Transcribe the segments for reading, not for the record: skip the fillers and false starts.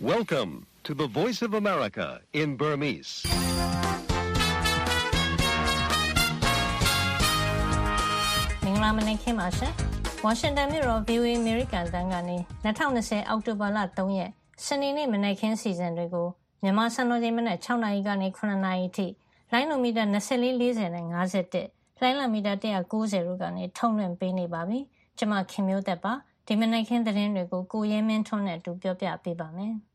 Welcome to the Voice of America in Burmese. ။မင်္ဂလာမနက်ခင်းပါရှင်။ Washington မြို့တော် VOA American တန်းကနေ2020အောက်တိုဘာလ3ရက်စနေနေ့မနက်ခင်းစီစဉ်တွေကိုမြန်မာစံတော်ချိန်မနက်6နာရီကနေ9နာရီအထိလိုင်းလိုမီတာ2440နဲ့51လိုင်းလံမီတာ190တို့ကနေထုတ်လွှင့်ပေးနေပါပြီ။ကျွန်မခင်မျိုးသက်ပါဒီမနက်ခင်းသတင်းတွေကိုကိုရဲမင်းထွန်းနဲ့အတူပြောပြပေးပါမယ်။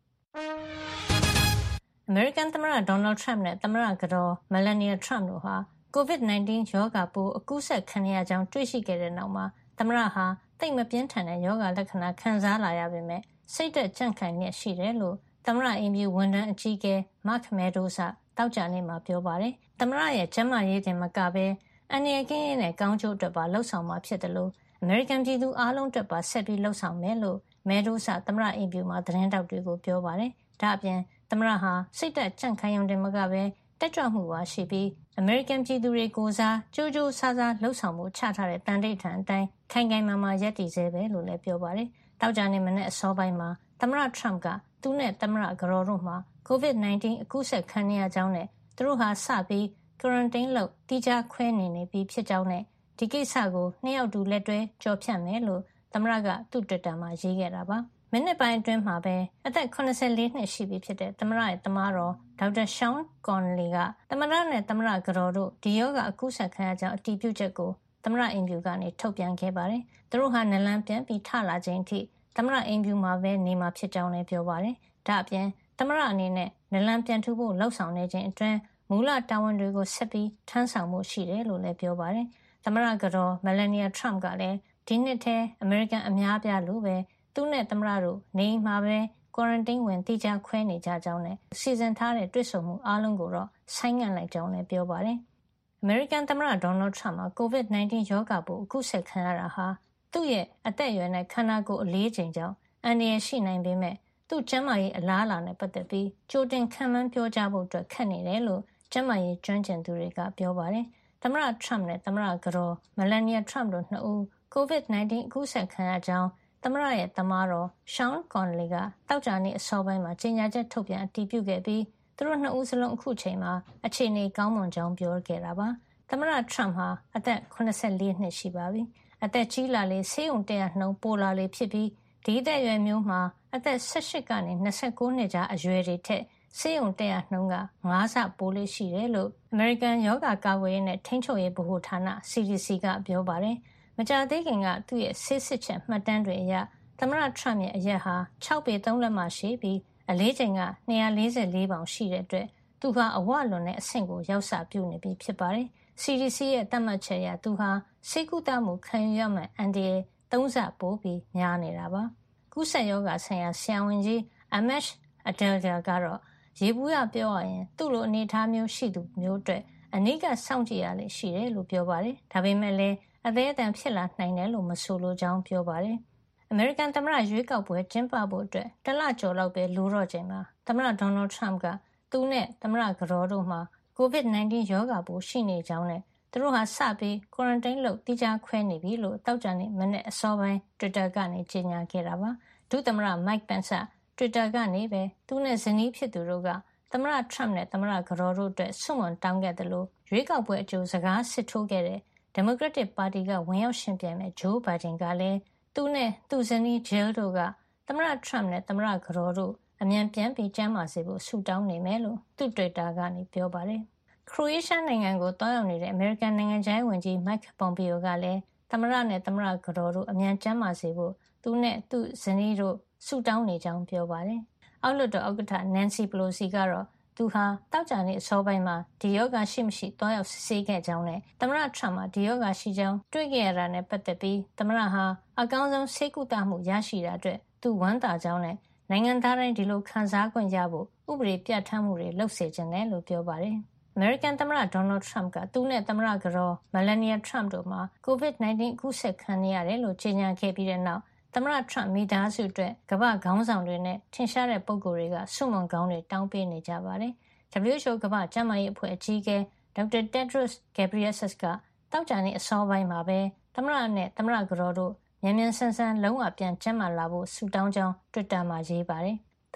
American သမ္မတ Donald Trump နဲ့သမ္မတကတော် Melania Trump တို့ဟာ COVID-19 ရောဂါပိုးအကူးစက်ခံရကြောင်းတွေ့ရှိခဲ့တဲ့နောက်မှာသမ္မတဟာသိပ်မပြင်းထန်တဲ့ရောဂါလက္ခဏာခံစားလာရပေမဲ့စိတ်သက်ကြံ့ခိုင်နေရှိတယ်လို့သမ္မတအိမ်ဖြူဝန်ထမ်းအကြီးအကဲ Mark Meadows ကတောက်ကြနေ့မှာပြောပါတယ်။သမ္မတရဲ့ကျန်းမာရေးတင်မကဘဲအန္တရာယ်ကင်းရေးနဲ့ကောင်းကျိုးအတွက်ပါလှုပ်ဆောင်မှာဖြစ်တယ်လို့ American ပြည်သူအားလုံးအတွက်ပါဆက်ပြီးလှုပ်ဆောင်မယ်လို့ Meadows ကသမ္မတအိမ်ဖြူမှာသတင်းတောက်တွေကိုပြောပါတယ်။ဒါ့အပြင်သမ္မတဟာစိတ်သက်ကြံ့ခိုင်ရုံတင်မကဘဲတက်ကြွမှုပါရှိပြီး American ပြည်သူတွေကိုစားကြိုးကြိုးစားစားလှုပ်ဆောင်မှုချထားတဲ့တန်ဋိဌာန်အတိုင်းခိုင်ခိုင်မာမာရပ်တည်စေပဲလို့လည်းပြောပါတယ်။တောက်ကြနေ့မနေ့အစောပိုင်းမှာသမ္မတ Trump ကသူနဲ့သမ္မတကတော်တို့မှာ COVID-19 အကူးစက်ခံရကြောင်းနဲ့သူတို့ဟာစပြီး quarantine လုပ်တိကျခွဲနေပြီးဖြစ်ကြောင်းနဲ့ဒီကိစ္စကိုနှစ်ယောက်တူလက်တွဲကြော်ဖြတ်မယ်လို့သမ္မတကသူ့ Twitter မှာရေးခဲ့တာပါ။မိနစ်ပိုင်းအတွင်းမှာပဲအသက်84နှစ်ရှိပြီဖြစ်တဲ့သမ္မတရဲ့သမားတော်ဒေါက်တာ Sean Conley ကသမ္မတနဲ့သမ္မတကတော်တို့ဒီရောဂါအကူးစက်ခံရကြောင်းအတည်ပြုချက်ကိုသမ္မတအိမ်ဖြူကနေထုတ်ပြန်ခဲ့ပါတယ်။သူတို့ဟာနလန်ပြန်ပြီးထလာချိန်ထိသမ္မတအိမ်ဖြူမှာပဲနေမှာဖြစ်ကြောင်းလည်းပြောပါတယ်။ဒါ့အပြင်သမ္မတအနေနဲ့နလန်ပြန်ထူဖို့လှုံ့ဆော်နေခြင်းအတွင်းမူလတာဝန်တွေကိုဆက်ပြီးထမ်းဆောင်မှုရှိတယ်လို့လည်းပြောပါတယ်။သမ္မတကတော် Melania Trump ကလည်းဒီနှစ်ထဲအမေရိကန်အများပြားလိုပဲသူနဲ့သမ္မတတို့နေမှာပဲ quarantine ဝင်တိကျခွဲနေကြကြောင်းနဲ့စီစဉ်ထားတဲ့တွေ့ဆုံမှုအားလုံးကိုတော့ဆိုင်းငံ့လိုက်ကြောင်းလည်းပြောပါတယ်။ American သမ္မတ Donald Trump က COVID-19 ရောဂါပိုးအကူးစက်ခံရတာဟာသူ့ရဲ့အသက်အရွယ်နဲ့ခန္ဓာကိုယ်အလေးချိန်ကြောင့်အန္တရာယ်ရှိနိုင်ပေမဲ့သူ့ကျန်းမာရေးအလားအလာနဲ့ပတ်သက်ပြီးကြိုတင်ခန့်မှန်းပြောကြားဖို့အတွက်ခက်နေတယ်လို့ကျန်းမာရေးကျွမ်းကျင်သူတွေကပြောပါတယ်။သမ္မတ Trump နဲ့သမ္မတကတော် Melania Trump တို့နှစ်ဦး COVID-19 အကူးစက်ခံရကြောင်းသမ္မတရဲ့သမားတော် Sean Conley ကတောက်ကြနေ့အစောပိုင်းမှာကြေညာချက်ထုတ်ပြန်အတည်ပြုခဲ့ပြီးသူတို့နှစ်ဦးစလုံးအခုချိန်မှာအခြေအနေကောင်းမွန်ကြောင်းပြောခဲ့တာပါ။သမ္မတ Trump ဟာအသက်84နှစ်ရှိပါပြီ။အသက်ကြီးလာလေဆေးရုံတက်ရနှုန်းပိုလာလေဖြစ်ပြီးဒီအသက်အရွယ်မျိုးမှာအသက်18ကနေ29နှစ်ကြားအရွယ်တွေထက်ဆေးရုံတက်ရနှုန်းက5ဆပိုလေးရှိတယ်လို့ American ရောဂါကာကွယ်ရေးနဲ့ထိန်းချုပ်ရေးဗဟိုဌာန CDC ကပြောပါတယ်။မကြာသေးခင်ကသူ့ရဲ့ဆေးစစ်ချက်မှတ်တမ်းတွေအရသမ္မတ Trump ရဲ့အရက်ဟာ6ပေ3လက်မရှိပြီးအလေးချိန်က244ပေါင်ရှိတဲ့အတွက်သူဟာအဝလွန်တဲ့အဆင့်ကိုရောက်စပြုနေပြီဖြစ်ပါတယ်။ CDC ရဲ့သတ်မှတ်ချက်အရသူဟာဆေးကုသမှုခံယူရမယ့်အန္တရာယ်3ဆပိုပြီးများနေတာပါ။ကုသရောဂါဆိုင်ရာဆရာဝန်ကြီး Amesh Adalja ကတော့ရေဘူးရပြောရရင်သူ့လိုအနေအထားမျိုးရှိသူမျိုးအတွက်အနိကစောင့်ကြည့်ရလေရှိတယ်လို့ပြောပါတယ်။ဒါပေမဲ့လည်းအသေးအတန်ဖြစ်လာနိုင်တယ်လို့မဆိုလိုကြောင်းပြောပါတယ်။ American သမ္မတရွေးကောက်ပွဲကျင်းပဖို့အတွက်တလကျော်လောက်ပဲလိုတော့ချိန်မှာသမ္မတ Donald Trump ကသူနဲ့သမ္မတကတော်တို့မှာ COVID-19 ရောဂါပိုးရှိနေကြောင်းနဲ့သူတို့ဟာစပြီး quarantine လုပ်တိကျခွဲနေပြီလို့တောက်ကြနေ့မနေ့အစောပိုင်း Twitter ကနေကြေညာခဲ့တာပါ။ဒုသမ္မတ Mike Pence က Twitter ကနေပဲသူနဲ့ဇနီးဖြစ်သူတို့ကသမ္မတ Trump နဲ့သမ္မတကတော်တို့အတွက်ဆုမွန်တောင်းခဲ့တယ်လို့ရွေးကောက်ပွဲအကျိုးစကားစစ်ထိုးခဲ့တဲ့Democratic Party ကဝင်ရောက်ရှင်ပြိုင်မဲ့ Joe Biden ကလည်းသူနဲ့သူ့ဇနီး Jill တို့ကသမ္မတ Trump နဲ့သမ္မတကတော်တို့အမြန်ပြန်ပြီးကျန်းမာစေဖို့ဆုတောင်းနေမယ်လို့သူ့ Twitter ကနေပြောပါတယ်။ Croatia နိုင်ငံကိုတွားရောက်နေတဲ့ American နိုင်ငံခြားရေးဝန်ကြီး Mike Pompeo ကလည်းသမ္မတနဲ့သမ္မတကတော်တို့အမြန်ကျန်းမာစေဖို့သူနဲ့သူ့ဇနီးတို့ဆုတောင်းနေကြောင်းပြောပါတယ်။အောက်လွှတ်တော်ဥက္ကဋ္ဌ Nancy Pelosi ကတော့သူဟာတောက်ကြနေ့အစောပိုင်းမှာဒီရောဂါရှိမရှိတွားရောက်စစ်ဆေးခဲ့ကြောင်းနဲ့သမ္မတ Trump မှာဒီရောဂါရှိကြောင်းတွေ့ခဲ့ရတာနဲ့ပတ်သက်ပြီးသမ္မတဟာအကောင်းဆုံးဆေးကုသမှုရရှိတာအတွက်သူဝမ်းသာကြောင်းနဲ့နိုင်ငံသားတိုင်းဒီလိုခံစားခွင့်ရဖို့ဥပဒေပြဋ္ဌာန်းမှုတွေလုပ်စေချင်တယ်လို့ပြောပါတယ်။ American သမ္မတ Donald Trump ကသူနဲ့သမ္မတကတော် Melania Trump တို့မှာ COVID-19 အကူးစက်ခံနေရတယ်လို့ကြေညာခဲ့ပြီးတဲ့နောက်သမ္မတ Trump မိသားစုအတွက်ကမ္ဘာ့ခေါင်းဆောင်တွေနဲ့ထင်ရှားတဲ့ပုဂ္ဂိုလ်တွေကဆုမွန်ကောင်းတွေတောင်းပေးနေကြပါတယ်။ WHO ကမ္ဘာ့ကျန်းမာရေးအဖွဲ့အကြီးအကဲ Dr. Tedros Ghebreyesus ကတောက်ကြနေ့အစောပိုင်းမှာပဲသမ္မတနဲ့သမ္မတကတော်တို့မြန်မြန်ဆန်ဆန်လုံးဝပြန်ကျန်းမာလာဖို့ဆုတောင်းကြောင်း Twitter မှာရေးပါတယ်။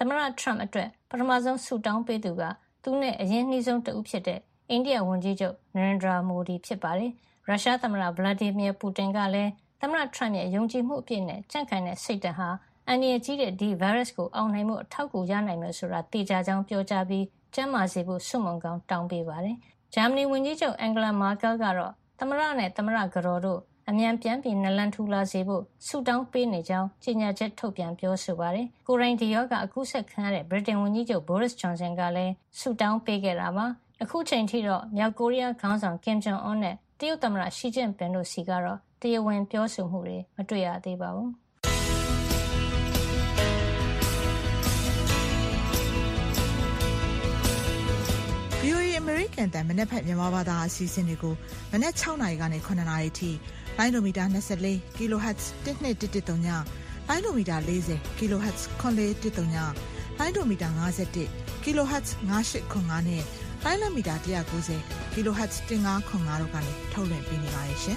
သမ္မတထရမ့်အတွက်ပထမဆုံးဆုတောင်းပေးသူကသူနဲ့အရင်နှီးဆုံးတဦးဖြစ်တဲ့အိန္ဒိယဝန်ကြီးချုပ်နရင်ဒရာမိုဒီဖြစ်ပါတယ်။ရုရှားသမ္မတဗလာဒီမီယာပူတင်ကလည်းသမ္မတထရမ့်ရဲ့ယုံကြည်မှုအပြည့်နဲ့ကြံ့ခိုင်တဲ့စိတ်ဓာတ်ဟာအန္တရာယ်ကြီးတဲ့ဒီဗိုင်းရပ်စ်ကိုအောင်နိုင်မှုအထောက်အကူရနိုင်မယ်ဆိုတာသိကြကြောင်းပြောကြားပြီးကျန်းမာစေဖို့ဆုမွန်ကောင်းတောင်းပေးပါတယ်။ဂျာမနီဝန်ကြီးချုပ်အန်ဂလာမာကယ်ကတော့သမ္မတနဲ့သမ္မတကတော်တို့အမြန်ပြန်ပြီးနလန်ထူလာစေဖို့ဆုတောင်းပေးနေကြောင်းကြေညာချက်ထုတ်ပြန်ပြောဆိုပါတယ်။ကိုရိုင်းဒီရောဂါအကူးစက်ခံရတဲ့ဗြိတိန်ဝန်ကြီးချုပ်ဘိုရစ်ဂျွန်ဆန်ကလည်းဆုတောင်းပေးခဲ့တာပါ။အခုချိန်ထိတော့မြောက်ကိုရီးယားခေါင်းဆောင်ကင်ဂျုံအွန်းနဲ့တရုတ်သမ္မတရှီကျင့်ပင်တို့စီကတော့တရားဝင်ပြောဆိုမှုတွေမတွေ့ရသေးပါဘူး။ VOA American တန်မနေ့ဖက်မြန်မာဘာသာအစီအစဉ်တွေကိုမနေ့6နာရီကနေ9နာရီထိလိုင်းဒိုမီတာ24 kHz 1213ညလိုင်းဒိုမီတာ40 kHz 9413ညလိုင်းဒိုမီတာ51 kHz 9805နဲ့လိုင်းလမီတာ190 kHz 1505တို့ကနေထုတ်လွှင့်ပေးနေပါတယ်ရှင်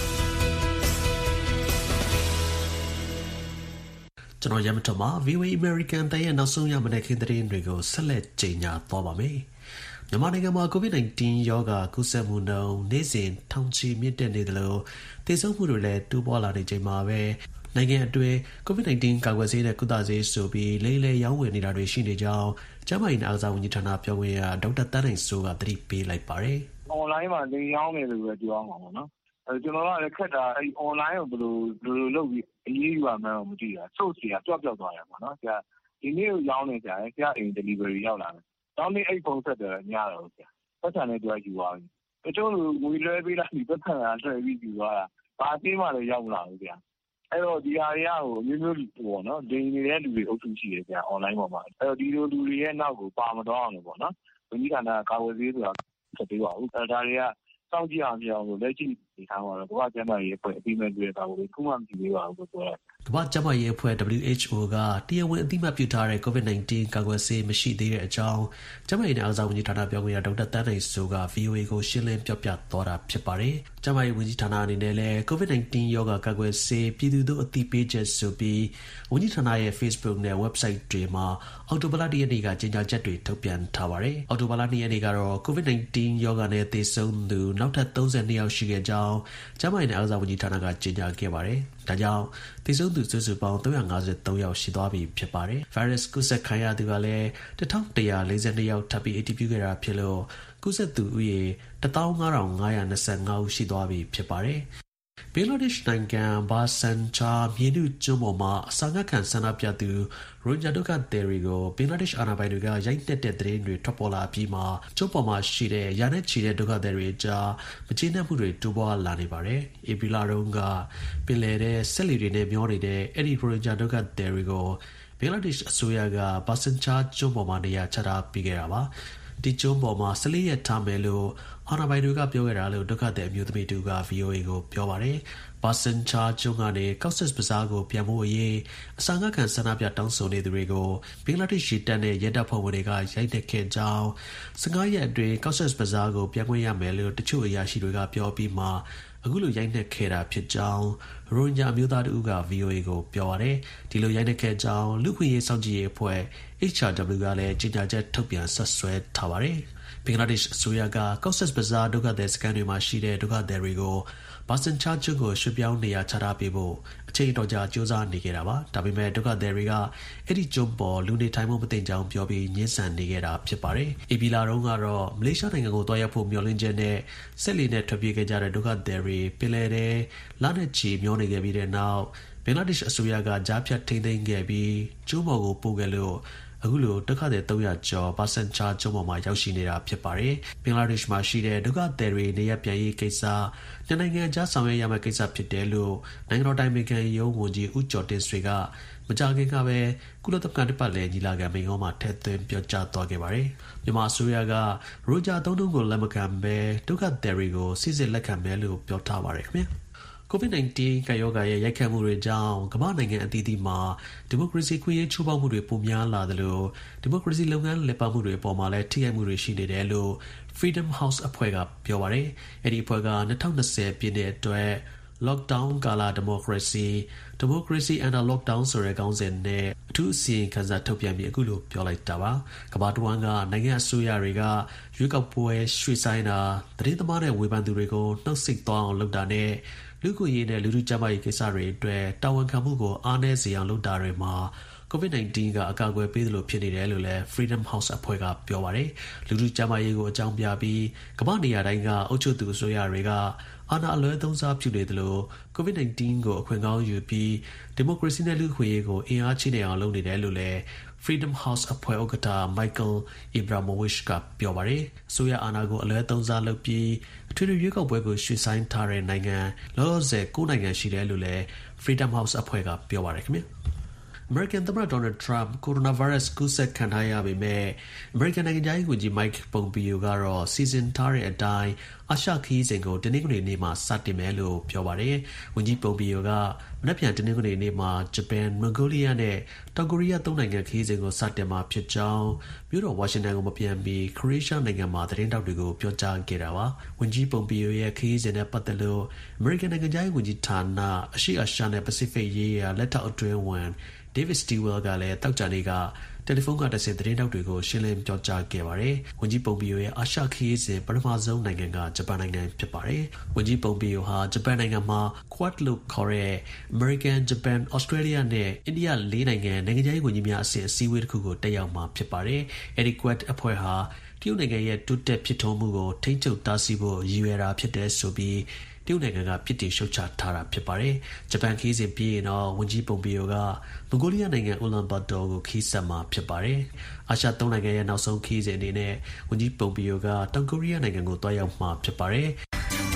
ကျွန်တော်ရမထမ VOA American တန်ရဲ့နောက်ဆုံးရမနေ့ခင်းသတင်းတွေကိုဆက်လက်ကြေညာသွားပါမယ်မြန်မာနိုင်ငံမှာ COVID-19 ရောဂါကူးစက်မှုနှုန်းနေ့စဉ်ထောင်ချီမြင့်တက်နေသလိုသေဆုံးမှုတွေလည်းတိုးပွားလာနေချိန်မှာပဲနိုင်ငံအတွင်း COVID-19 ကာကွယ်ဆေးနဲ့ကုသဆေးဆိုပြီးလေးလေးရောင်းဝယ်နေတာတွေရှိနေကြောင်းကျန်းမာရေးနဲ့အားကစားဝန်ကြီးဌာနပြောခွင့်ရဒေါက်တာတန်းနိုင်စိုးကသတိပေးလိုက်ပါတယ်။ online မှာလိမ်ရောင်းနေလို့ပဲပြောအောင်ပါနော်။ကျွန်တော်ကလည်းခက်တာအဲ့ online ကိုဘယ်လိုလုပ်ပြီးအရေးယူရမှန်းမသိတာ။စုပ်စီကပျောက်သွားတယ်ပေါ့နော်။ဒီနေ့ကိုရောင်းနေကြတယ်။အိမ် delivery ရောက်လာတယ်။နောက်နေ့အဲ့ဖုန်းဆက်တယ်ညတော့ဆရာ။ပတ်စံနဲ့သူကယူသွားပြီ။တချို့လူငွေလွှဲပေးလိုက်ပြီးပတ်စံကလွှဲပြီးယူသွားတာ။ဘာသေးမှလည်းရောက်မလာဘူးဆရာ။အဲ့တော့ဒီဟာတွေကမျိုးပေါ့နော်ဒိန်နေတဲ့လူတွေအုပ်စုရှိတယ်ဆရာ online ပေါ်မှာအဲ့တော့ဒီလိုလူတွေရဲ့နောက်ကိုပါမတော့အောင်လို့ပေါ့နော်ဝန်ကြီးဌာနကကာကွယ်ဆေးဆိုတာဆက်ပေးပါဦးဒါတွေကစောင့်ကြည့်အောင်ပြောင်းလို့လက်ရှိဒီထားပါတော့ကမ္ဘာ့ကျန်းမာရေးအဖွဲ့အပြီးမဲ့တွေ့တာကိုခုမှမကြည့်သေးပါဘူးလို့ပြောတယ်ကမ္ဘာ့ကျန်းမာရေးအဖွဲ့ WHO ကတရားဝင်အသိအမှတ်ပြုထားတဲ့ COVID-19 ကာကွယ်ဆေးမရှိသေးတဲ့အကြောင်းကျန်းမာရေးနဲ့အားကစားဝန်ကြီးဌာနပြောခွင့်ရဒေါက်တာတန်းနိုင်စိုးက VOA ကိုရှင်းလင်းပြောပြသွားတာဖြစ်ပါတယ်။ကျန်းမာရေးဝန်ကြီးဌာနအနေနဲ့လည်း COVID-19 ရောဂါကာကွယ်ဆေးပြည်သူတို့အသိပေးချက်ဆိုပြီးဝန်ကြီးဌာနရဲ့ Facebook နဲ့ website တွေမှာအော်တိုဘလာရက်နေ့ကကြေညာချက်တွေထုတ်ပြန်ထားပါတယ်။အော်တိုဘလာရက်နေ့ကတော့ COVID-19 ရောဂါနဲ့သေဆုံးသူနောက်ထပ်32ယောက်ရှိခဲ့ကြောင်းကျန်းမာရေးနဲ့အားကစားဝန်ကြီးဌာနကကြေညာခဲ့ပါတယ်။ဒါကြောင့်သေဆုံးသူစုစုပေါင်း353ယောက်ရှိသွားပြီဖြစ်ပါတယ်။ virus ကူးစက်ခံရသူကလည်း1142ယောက်ထပ်ပြီးအတည်ပြုခဲ့တာဖြစ်လို့ကူးစက်သူဦးရေ15525ဦးရှိသွားပြီဖြစ်ပါတယ်။ဘင်္ဂလားဒေ့ရှ်နိုင်ငံဘာဆန်ချာမြေနုကျွန်းပေါ်မှာအစာငတ်ခံဆန္ဒပြသူရိုဟင်ဂျာဒုက္ခသည်တွေကိုဘင်္ဂလားဒေ့ရှ်အာဏာပိုင်တွေကရိုက်နှက်တဲ့သတင်းတွေထွက်ပေါ်လာပြီးမှာကျွန်းပေါ်မှာရှိတဲ့ရာနဲ့ချီတဲ့ဒုက္ခသည်တွေကြားမကျေနပ်မှုတွေတိုးပွားလာနေပါတယ်။ဧပြီလတုန်းကပင်လယ်ထဲဆက်လီတွေနဲ့မျောနေတဲ့အဲ့ဒီရိုဟင်ဂျာဒုက္ခသည်တွေကိုဘင်္ဂလားဒေ့ရှ်အစိုးရကဘာဆန်ချာကျွန်းပေါ်မှာနေရာချထားပေးခဲ့တာပါ။ဒီကျွန်းပေါ်မှာ14ရက်ထားမယ်လို့အာဏာပိုင်တွေကပြောခဲ့တာလို့ဒုက္ခသည်အမျိုးသမီးတူက VOA ကိုပြောပါတယ်။ဘာဆန်ချာကျွန်းကနေကောက်ဆက်ဘဇားကိုပြန်ဖို့အရေးအစာငတ်ခံဆန္ဒပြတောင်းဆိုနေသူတွေကိုဘင်္ဂလားဒေ့ရှ်တပ်နဲ့ရဲတပ်ဖွဲ့ဝင်တွေကရိုက်နှက်ခဲ့ကြောင်း15ရက်အတွင်းကောက်ဆက်ဘဇားကိုပြန်ခွင့်ရမယ်လို့တချို့အရာရှိတွေကပြောပြီးမှအခုလိုရိုက်နှက်ခဲ့တာဖြစ်ကြောင်းရိုဟင်ဂျာအမျိုးသားတို့က VOA ကိုပြောပါတယ်။ဒီလိုရိုက်နှက်ခဲ့ကြောင်းလူ့ခွင့်ရေးစောင့်ကြည့်ရေးအဖွဲ့ HRW ကလည်းကြေညာချက်ထုတ်ပြန်ဆက်စွဲထားပါတယ်။ဘင်္ဂလားဒေ့ရှ်အစိုးရကကောက်ဆက်ဘဇားဒုက္ခသည်စခန်းတွေမှာရှိတဲ့ဒုက္ခသည်တွေကိုဘာဆန်ချာကျွန်းကိုရွှေ့ပြောင်းနေရာချထားပေးဖို့အချိန်တော်ကြာကြိုးစားနေခဲ့တာပါ။ဒါပေမဲ့ဒုက္ခသည်တွေကအဲ့ဒီကျွန်းပေါ်လူနေထိုင်မှုမသင့်ကြောင်းပြောပြီးညှင်းဆန်နေခဲ့တာဖြစ်ပါတယ်။ဧပြီလတုန်းကတော့မလေးရှားနိုင်ငံကိုသွားရောက်ဖို့မျှော်လင့်ချက်နဲ့ဆက်လီနဲ့ထွက်ပြေးခဲ့ကြတဲ့ဒုက္ခသည်တွေပင်လယ်ထဲလနဲ့ချီမျောနေခဲ့ပြီးတဲ့နောက်ဘင်္ဂလားဒေ့ရှ်အစိုးရကကြားဖြတ်ထိန်းသိမ်းခဲ့ပြီးကျွန်းပေါ်ကိုပို့ခဲ့လို့အခုလိုဒုက္ခသည်300ကျော်ဘာဆန်ချာကျွန်းပေါ်မှာရောက်ရှိနေတာဖြစ်ပါတယ်။ဘင်္ဂလားဒေ့ရှ်မှာရှိတဲ့ဒုက္ခသည်တွေနေရပ်ပြန်ရေးကိစ္စနှစ်နိုင်ငံကြားဆောင်ရွက်ရမယ့်ကိစ္စဖြစ်တယ်လို့နိုင်ငံတော်တိုင်ပင်ခံရုံးဝန်ကြီးဦးကျော်တင်ဆွေကမကြာခင်ကပဲကုလသမဂ္ဂတစ်ပတ်လည်ညီလာခံမိန့်ခွန်းမှာထည့်သွင်းပြောကြားသွားခဲ့ပါတယ်။မြန်မာအစိုးရကရိုဂျာသုံးလုံးကိုလက်မခံဘဲဒုက္ခသည်တွေကိုစိစစ်လက်ခံမယ်လို့ပြောထားပါတယ်ခင်ဗျာ။ COVID-19 ကပ်ရောဂါရဲ့ရိုက်ခတ်မှုတွေကြောင့်ကမ္ဘာနိုင်ငံအသီးသီးမှာဒီမိုကရေစီခွင့်ရေးချိုးဖောက်မှုတွေပိုများလာသလိုဒီမိုကရေစီလုပ်ငန်းလည်ပတ်မှုတွေအပေါ်မှာလည်းထိခိုက်မှုတွေရှိနေတယ်လို့ Freedom House အဖွဲ့ကပြောပါတယ်။အဲ့ဒီအဖွဲ့က2020ပြည့်နှစ်အတွက် lockdown ကာလ democracy under lockdown ဆိုတဲ့ခေါင်းစဉ်နဲ့အထူးအစီရင်ခံစာထုတ်ပြန်ပြီးအခုလိုပြောလိုက်တာပါကမ္ဘာတစ်ဝန်းကနိုင်ငံအစိုးရတွေကရွေးကောက်ပွဲရွှေ့ဆိုင်းတာသတင်းသမားနဲ့ဝေဖန်သူတွေကိုနှုတ်ဆက်သွားအောင်လုပ်တာနဲ့လူ့ကိုယ်ရေးနဲ့လူထုကျန်းမာရေးကိစ္စတွေအတွက်တာဝန်ခံမှုကိုအားနည်းစေအောင်လုပ်တာတွေမှာCOVID-19 ကအကာအကွယ်ပေးသလိုဖြစ်နေတယ်လို့လည်း Freedom House အဖွဲ့ကပြောပါတယ်လူထုကျန်းမာရေးကိုအကြောင်းပြပြီးကမ္ဘာနေရာတိုင်းကအုပ်ချုပ်သူအစိုးရတွေကအာဏာအလွဲသုံးစားပြုနေသလို COVID-19 ကိုအခွင့်ကောင်းယူပြီးဒီမိုကရေစီနဲ့လူ့အခွင့်အရေးကိုအင်အားချိနေအောင်လုပ်နေတယ်လို့လည်း Freedom House အဖွဲ့ဥက္ကဋ္ဌ Michael Ibrahimovic ကပြောပါတယ်အစိုးရအာဏာကိုအလွဲသုံးစားလုပ်ပြီးအထွေထွေရွေးကောက်ပွဲကိုရွှေ့ဆိုင်းထားတဲ့နိုင်ငံလောလောဆယ်9နိုင်ငံရှိတယ်လို့လည်း Freedom House အဖွဲ့ကပြောပါတယ်ခင်ဗျAmerican သမ္မတ Donald Trump ကိုရိုနာဗိုင်းရပ်စ်ကူးစက်ခံထားရပေမဲ့ American နိုင်ငံခြားရေးဝန်ကြီး Mike Pompeo ကတော့စီစဉ်ထားတဲ့အတိုင်းအာရှခီးစဉ်ကိုတနင်္ဂနွေနေ့မှာစတင်မယ်လို့ပြောပါတယ်။ဝန်ကြီး Pompeo ကမနက်ဖြန်တနင်္ဂနွေနေ့မှာဂျပန်၊မွန်ဂိုလီးယားနဲ့တောင်ကိုရီးယား၃နိုင်ငံခီးစဉ်ကိုစတင်မှာဖြစ်ကြောင်းမြို့တော်ဝါရှင်တန်ကိုမပြန်မီခရိုအေးရှားနိုင်ငံမှာသတင်းတောက်တွေကိုပြောကြားခဲ့တာပါ။ဝန်ကြီး Pompeo ရဲ့ခီးစဉ်နဲ့ပတ်သက်လို့ American နိုင်ငံခြားရေးဝန်ကြီးဌာနအရှေ့အာရှနဲ့ပစိဖိတ်ရေးရာလက်ထောက်အတွင်းဝန်David Stilwell ကလည်းတောက်ကြနေ့ကတယ်လီဖုန်းကတဆင့်သတင်းတောက်တွေကိုရှင်းလင်းပြောကြားခဲ့ပါတယ်။ဝန်ကြီး Pompeo ရဲ့အာရှခရီးစဉ်ပထမဆုံးနိုင်ငံကဂျပန်နိုင်ငံဖြစ်ပါတယ်။ဝန်ကြီး Pompeo ဟာဂျပန်နိုင်ငံမှာ Quad လို့ခေါ်တဲ့ American, Japan, Australia နဲ့ India ၄နိုင်ငံနိုင်ငံခြားရေးဝန်ကြီးများအဆင့်အစည်းအဝေးတစ်ခုကိုတက်ရောက်မှာဖြစ်ပါတယ်။အဲဒီ Quad အဖွဲ့ဟာတရုတ်နိုင်ငံရဲ့တိုးတက်ဖြစ်ထွန်းမှုကိုထိန်းချုပ်တားဆီးဖို့ရည်ရွယ်တာဖြစ်တယ်ဆိုပြီးတရုတ်နိုင်ငံကပြစ်တင်ရှုတ်ချထားတာဖြစ်ပါတယ်။ဂျပန်ခီးစဉ်ပြီးရင်တော့ဝန်ကြီး Pompeo ကမွန်ဂိုလီးယားနိုင်ငံ Ulaanbaatar ကိုခီးဆက်မှာဖြစ်ပါတယ်။အာရှ၃နိုင်ငံရဲ့နောက်ဆုံးခီးစဉ်အနေနဲ့ဝန်ကြီး Pompeo ကတောင်ကိုရီးယားနိုင်ငံကိုသွားရောက်မှာဖြစ်ပါတယ်။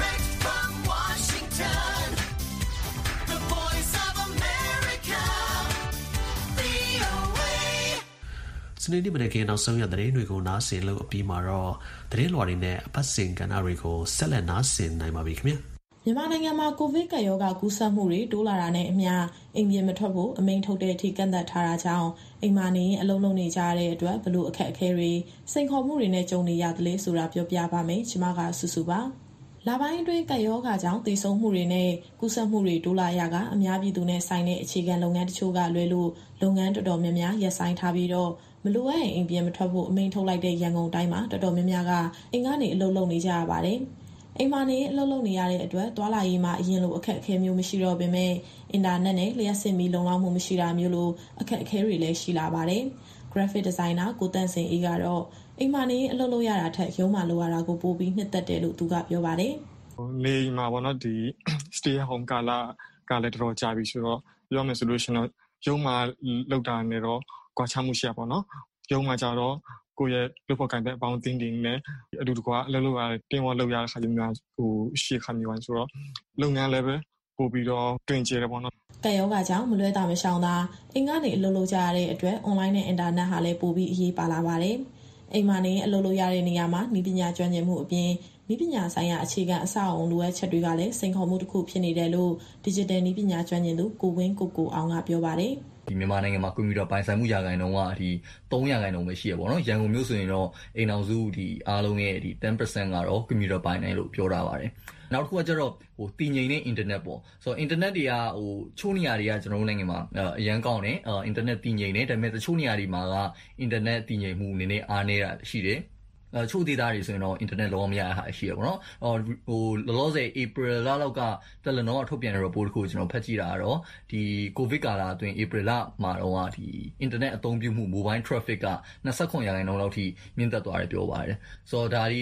စနေနေ့မနေ့ကနောက်ဆုံးရသတင်းတွေကိုနားဆင်လို့အပြီးမှာတော့သတင်းလွှာတွေနဲ့အပတ်စဉ်ကဏ္ဍတွေကိုဆက်လက်နားဆင်နိုင်ပါပြီခင်ဗျာမြန်မာနိုင်ငံမှာကိုဗစ်ကပ်ရောဂါကူးစက်မှုတွေတိုးလာတာနဲ့အမျှအိမ်ပြင်မထွက်ဖို့အမိန့်ထုတ်တဲ့အထိကန့်သတ်ထားတာကြောင့်အိမ်မှာနေအလုံးလုံးနေကြရတဲ့အတွက်ဘလို့အခက်အခဲတွေစိန်ခေါ်မှုတွေနဲ့ကြုံနေရတယ်လေဆိုတာပြောပြပါမယ်ကျွန်မကစုစုပါလပိုင်းအတွင်းကပ်ရောဂါကြောင့်တည်ဆုံမှုတွေနဲ့ကူးစက်မှုတွေတိုးလာရကအများပြည်သူနဲ့ဆိုင်တဲ့အခြေခံလုပ်ငန်းတချို့ကလွဲလို့လုပ်ငန်းတော်တော်များများရပ်ဆိုင်းထားပြီးတော့မလိုအပ်ရင်အိမ်ပြင်မထွက်ဖို့အမိန့်ထုတ်လိုက်တဲ့ရန်ကုန်တိုင်းမှာတော်တော်များများကအိမ်ကနေအလုပ်လုပ်နေကြရပါတယ်။အိမ်မှာနေအလုပ်လုပ်နေရတဲ့အတွက်သွာလာရေးမှာအရင်လိုအခက်အခဲမျိုးမရှိတော့ပေမဲ့အင်တာနက်နဲ့လျှက်စစ်မီလုံလောက်မှုမရှိတာမျိုးလိုအခက်အခဲတွေလည်းရှိလာပါတယ်။ Graphic designer ကိုတန့်စင်အေးကတော့အိမ်မှာနေအလုပ်လုပ်ရတာထက်ရုံးမှာလုပ်ရတာကိုပိုပြီးနှစ်သက်တယ်လို့သူကပြောပါတယ်။နေမှာပေါ့နော်ဒီ stay home ကလည်းတော်တော်ကြာပြီဆိုတော့ပြောမယ်ဆိုလို့ရှိရင်တော့ရုံးမှာလုပ်တာနဲ့တော့ကွာခြားမှုရှိရပါတော့။ရုံးမှာကြတော့ကိုယ့်ရဲ့လုပ်ဖို့ကိုင်တဲ့အပေါင်းအသင်းတွေနဲ့အတူတကွအလုပ်လုပ်ရတဲ့တင်းဝလုပ်ရတဲ့ခါကျမှရှေ့ခါမျိုးဆိုတော့လုပ်ငန်းလည်းပဲပို့ပြီးတော့တွင်ကျတယ်ပေါ့နော်။ကပ်ရောဂါကြောင့်မလွဲတာမရှောင်တာအိမ်ကနေအလုပ်လုပ်ကြရတဲ့အတွက် online နဲ့ internet ဟာလည်းပိုပြီးအရေးပါလာပါတယ်။အိမ်မှာနေအလုပ်လုပ်ရတဲ့နေရာမှာဤပညာကျွမ်းကျင်မှုအပြင်ဤပညာဆိုင်ရာအခြေခံအဆောက်အအုံလိုအပ်ချက်တွေကလည်းစိန်ခေါ်မှုတစ်ခုဖြစ်နေတယ်လို့ digital ဤပညာကျွမ်းကျင်သူကိုဝင်းကိုအောင်ကပြောပါတယ်။ဒီမြန်မာနိုင်ငံမှာကွန်ပျူတာပိုင်ဆိုင်မှုရာခိုင်နှုန်းကဒီ3%ပဲရှိရပါတော့။ရန်ကုန်မြို့ဆိုရင်တော့အိမ်အောင်စုဒီအားလုံးရဲ့ဒီ10%ကတော့ကွန်ပျူတာပိုင်နိုင်လို့ပြောထားပါတယ်။နောက်တစ်ခုကကျတော့တည်ငြိမ်တဲ့ internet ပေါ့။ဆိုတော့ internet တွေကချို့နေရာတွေကကျွန်တော်တို့နိုင်ငံမှာအရန်ကောင်းတယ်။ internet တည်ငြိမ်တယ်။ဒါပေမဲ့တချို့နေရာတွေမှာက internet တည်ငြိမ်မှုနည်းနည်းအားနည်းတာရှိတယ်။ချို့ဒေသတွေဆိုရင်တော့ internet လုံးဝမရတဲ့ဟာရှိရပါတော့။လောလောဆယ် April လလောက်ကတယ်လီနောကထုတ်ပြန်တဲ့ report တစ်ခုကျွန်တော်ဖတ်ကြည့်တာကတော့ဒီ COVID ကာလအတွင်း April လမှာတော့ဒီ internet အသုံးပြုမှု mobile traffic က29%လောက်ထိမြင့်တက်သွားတယ်ပြောပါတယ်။ဆိုတော့ဒါဒီ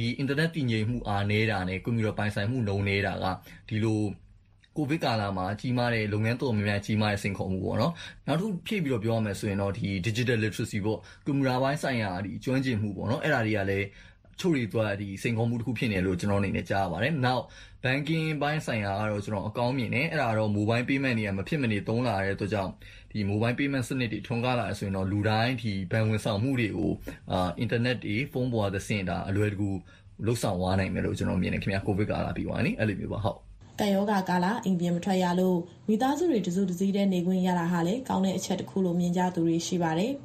internet တည်ငြိမ်မှုအားနည်းတာနဲ့ကွန်ပျူတာပိုင်ဆိုင်မှုနှုန်းနည်းတာကဒီလိုကိုဗစ်ကာလမှာကြီးမားတဲ့လုပ်ငန်းတော်များများကြီးမားတဲ့စိန်ခေါ်မှုပေါ့နော်နောက်တစ်ခုဖြည့်ပြီးတော့ပြောရမယ်ဆိုရင်တော့ဒီ digital literacy ပေါ့ကွန်ပျူတာပိုင်းဆိုင်ရာဒီကျွမ်းကျင်မှုပေါ့နော်အဲ့ဒါတွေကလည်းချို့တွေသွားဒီစိန်ခေါ်မှုတစ်ခုဖြစ်နေလို့ကျွန်တော်အနေနဲ့ကြားရပါတယ်နောက် banking ပိုင်းဆိုင်ရာကတော့ကျွန်တော်အကောင်းမြင်တယ်အဲ့ဒါတော့ mobile payment တွေကမဖြစ်မနေသုံးလာတဲ့အတွက်ကြောင့်ဒီ mobile payment စနစ်တွေထွန်းကားလာဆိုရင်တော့လူတိုင်းဒီဘဏ်ဝန်ဆောင်မှုတွေကို internet တွေဖုန်းပေါ်သဆင့်တာအလွယ်တကူလှုပ်ဆောင်သွားနိုင်မယ်လို့ကျွန်တော်မြင်တယ်ခင်ဗျာကိုဗစ်ကာလပြီးသွားပြီအဲ့လိုမျိုးပါဟုတ်ကပ်ရောဂါကာလအိမ်ပြင်မထွက်ရလို့မိသားစုတွေတစုတစည်းတည်းနေခွင့်ရတာဟာလည်းကောင်းတဲ့အချက်တစ်ခုလို့မြင်ကြသူတွေရှိပါတယ်။ဒါ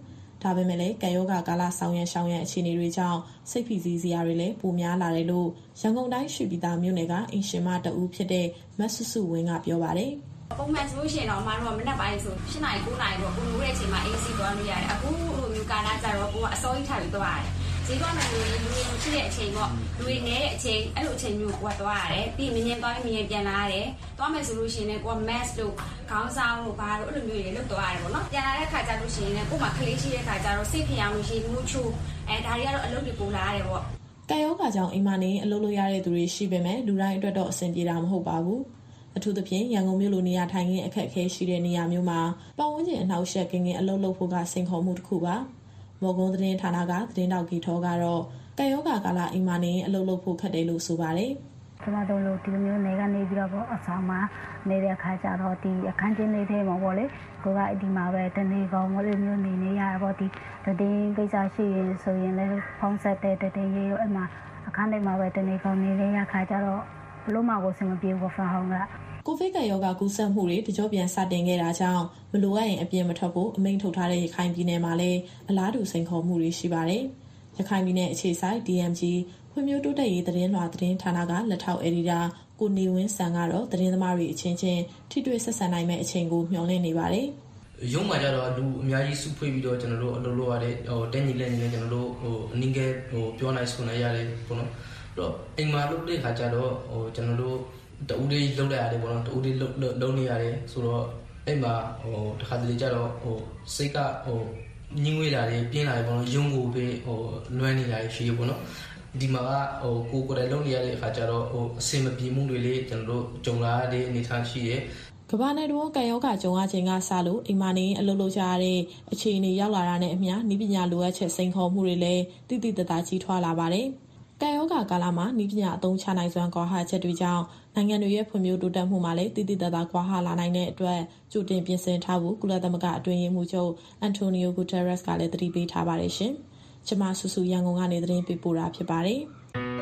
ဒါပေမဲ့လည်းကပ်ရောဂါကာလဆောင်ရန်ရှောင်ရန်အခြေအနေတွေကြောင့်စိတ်ဖိစီးစရာတွေလည်းပိုများလာတယ်လို့ရန်ကုန်တိုင်းရွှေပြည်သာမြို့နယ်ကအင်ရှင်မတဦးဖြစ်တဲ့မဆုစုဝင်းကပြောပါတယ်။ပုံမှန်ဆိုလို့ရှိရင်တော့အမတို့ကမနက်ပိုင်းဆို8 နာရီ9 နာရီပေါ့ကိုလိုတဲ့အချိန်မှာ AC သွားလို့ရတယ်။အခုလိုမျိုးကာလကြတော့ကိုကအစောကြီးထားပြီးသွားရတယ်။ဈေးသွားမယ်ဆိုရင်လူတွေရှိတဲ့အချိန်ပေါ့လူတွေနေတဲ့အချိန်အဲ့လိုအချိန်မျိုးကိုကသွားရတယ်။ပြီးမြင်သွားပြီးမြင်ပြန်လာရတယ်။သွားမယ်ဆိုလို့ရှိရင်လည်းကိုက mask လို့ခေါင်းဆောင်လို့ဘာလို့အဲ့လိုမျိုးတွေလုပ်သွားရတယ်ပေါ့နော်။ပြန်လာတဲ့ခါကျလို့ရှိရင်လည်းကိုမှကလေးရှိတဲ့ခါကျတော့စိတ်ဖြစ်အောင်လို့ရှိရင်မူချိုဒါတွေကတော့အလုပ်တွေပိုလာရတယ်ပေါ့။ကပ်ရောဂါကြောင့်အိမ်မှာနေအလုပ်လုပ်ရတဲ့သူတွေရှိပေမဲ့လူတိုင်းအတွက်တော့အဆင်ပြေတာမဟုတ်ပါဘူး။အထူးသဖြင့်ရန်ကုန်မြို့လိုနေရာထိုင်ခင်းအခက်အခဲရှိတဲ့နေရာမျိုးမှာပတ်ဝန်းကျင်အနှောက်အယှက်ကင်းအလုပ်လုပ်ဖို့ကစိန်ခေါ်မှုတစ်ခုပါ။မော်ကွန်းသတင်းဌာနကသတင်းတောက်ဂီထောကတော့ကပ်ရောဂါကာလအိမ်မှာနေအလုပ်လုပ်ဖို့ခက်တယ်လို့ဆိုပါတယ်။ကျမတို့လိုဒီလိုမျိုးနေကနေပြီးတော့ပေါ့အဆောင်မှာနေတဲ့အခါကျတော့ဒီအခန်းချင်းလေးထဲမှာပေါ့လေကိုကဒီမှာပဲတနေ့ကောင်မလိုမျိုးနေရတာပေါ့ဒီတင်းကိစ္စရှိရင်ဆိုရင်လည်းဖုန်းဆက်တဲ့တင်းရေးရောအမှအခန်းထဲမှာပဲတနေ့ကောင်နေတဲ့အခါကျတော့ဘလို့မှကိုစင်မပြေဘူးဖန်ဟောင်းကကိုဗစ်ကရောဂါကူးစက်မှုတွေတကြောပြန်စတင်ခဲ့တာကြောင့်မလိုအပ်ရင်အပြင်မထွက်ဖို့အမိန့်ထုတ်ထားတဲ့ရခိုင်ပြည်နယ်မှာလည်းအလားတူစိန်ခေါ်မှုတွေရှိပါတယ်။ရခိုင်ပြည်နယ်အခြေစိုက် DMG ဖွံ့ဖြိုးတိုးတက်ရေးသတင်းလွှာသတင်းဌာနကလက်ထောက်အယ်ဒီတာကိုနေဝင်းစံကတော့သတင်းသမားတွေအချင်းချင်းထိတွေ့ဆက်ဆံနိုင်မဲ့အချိန်ကိုမျှော်လင့်နေပါတယ်။ရုံးမှာကြတော့လူအများကြီးစုဖွဲ့ပြီးတော့ကျွန်တော်တို့အလုပ်လုပ်ရတဲ့တက်ညီလက်ညီနဲ့ကျွန်တော်တို့အနည်းငယ်ပြောနိုင်ဆိုနိုင်ရတယ်ပေါ့နော်။အဲ့တော့အိမ်မှာလုပ်တဲ့ခါကျတော့ကျွန်တော်တို့တူလေးလုပ်လိုက်ရတယ်ပေါ့နော်တူလေးလုပ်နေရတယ်ဆိုတော့အဲ့မှာတခါတလေကြတော့စိတ်ကညှင်းဝေးလာတယ်ပြင်းလာတယ်ပေါ့နော်ရုံးကိုပဲလွမ်းနေတာရှိရပေါ့နော်ဒီမှာကကိုယ်တိုင်လုပ်နေရတဲ့အခါကျတော့အဆင်မပြေမှုတွေလေးကျွန်တော်တို့ကြုံလာတဲ့အနေအထားရှိရဲ့ကမ္ဘာနဲ့တော့ကံရောဂါကြုံရခြင်းကစလို့အိမ်မာနေအလုပ်လုပ်ကြရတဲ့အခြေအနေရောက်လာတာနဲ့အမျှဤပညာလိုအပ်ချက်စိန်ခေါ်မှုတွေလည်းတိတိတသားကြီးထွားလာပါတယ်ကံရောဂါကာလမှာဤပညာအသုံးချနိုင်စွမ်းကွာဟချက်တွေကြောင့်နိုင်ငံတွေရဲ့ဖွံ့ဖြိုးတိုးတက်မှုမှာလည်းတိတိတသားကွာဟလာနိုင်တဲ့အတွက်ကြိုတင်ပြင်ဆင်ထားဖို့ကုလသမဂ္ဂအတွင်းရေးမှူးချုပ်အန်တိုနီယိုဂူတာရက်စ်ကလည်းသတိပေးထားပါတယ်ရှင်။ကျွန်မဆူဆူရန်ကုန်ကနေသတင်းပေးပို့တာဖြစ်ပါတယ်။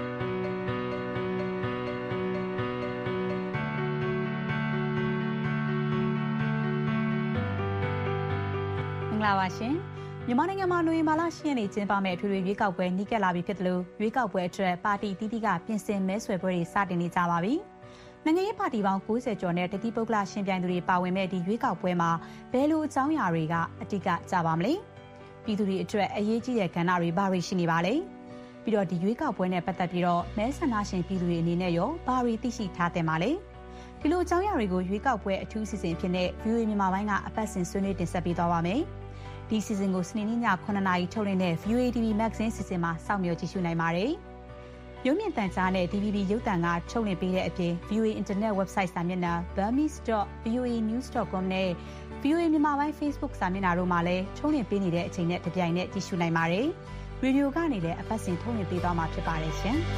မင်္ဂလာပါရှင်မြန်မာနိုင်ငံမှာနိုဝင်ဘာလ10ရက်နေ့ကျင်းပမယ့်အထွေထွေရွေးကောက်ပွဲနှီးကပ်လာပြီဖြစ်တယ်လို့ရွေးကောက်ပွဲအတွက်ပါတီတီးတီးကပြင်ဆင်မဲဆွယ်ပွဲတွေစတင်နေကြပါပြီ။နိုင်ငံရေးပါတီပေါင်း90ကျော်နဲ့တတိပုဂ္ဂလရှင်ပြိုင်သူတွေပါဝင်မဲ့ဒီရွေးကောက်ပွဲမှာဘယ်လိုအကြောင်းအရာတွေကအဓိကကြပါမလဲ။ပြည်သူတွေအတွက်အရေးကြီးတဲ့ကဏ္ဍတွေဘာတွေရှိနေပါလဲ။ပြီးတော့ဒီရွေးကောက်ပွဲနဲ့ပတ်သက်ပြီးတော့မဲဆန္ဒရှင်ပြည်သူတွေအနေနဲ့ရောဘာတွေသိရှိထားတဲ့မှာလဲ။ဒီလိုအကြောင်းအရာတွေကိုရွေးကောက်ပွဲအထူးစီစဉ်ဖြစ်တဲ့ VOA မြန်မာပိုင်းကအပတ်စဉ်ဆွေးနွေးတင်ဆက်ပေးသွားပါမယ်။ဒီစီစဉ်ကိုစနေနေ့ည9:00 နာရီထုတ်လွှင့်တဲ့ VOA TV Magazine စီစဉ်မှာစောင့်မျှော်ကြည့်ရှုနိုင်ပါတယ်။ရုပ်မြင်သံကြားနဲ့ DVB ရုပ်သံကထုတ်လွှင့်ပေးတဲ့အပြင် VOA Internet Website စာမျက်နှာ burmese.voanews.com နဲ့ VOA မြန်မာပိုင်း Facebook စာမျက်နှာတို့မှာလည်းထုတ်လွှင့်ပေးနေတဲ့အချိန်နဲ့တပြိုင်နက်ကြည့်ရှုနိုင်ပါတယ်။ရေဒီယိုကနေလည်းအပတ်စဉ်ထုတ်လွှင့်ပေးသွားမှာဖြစ်ပါတယ်ရှင်။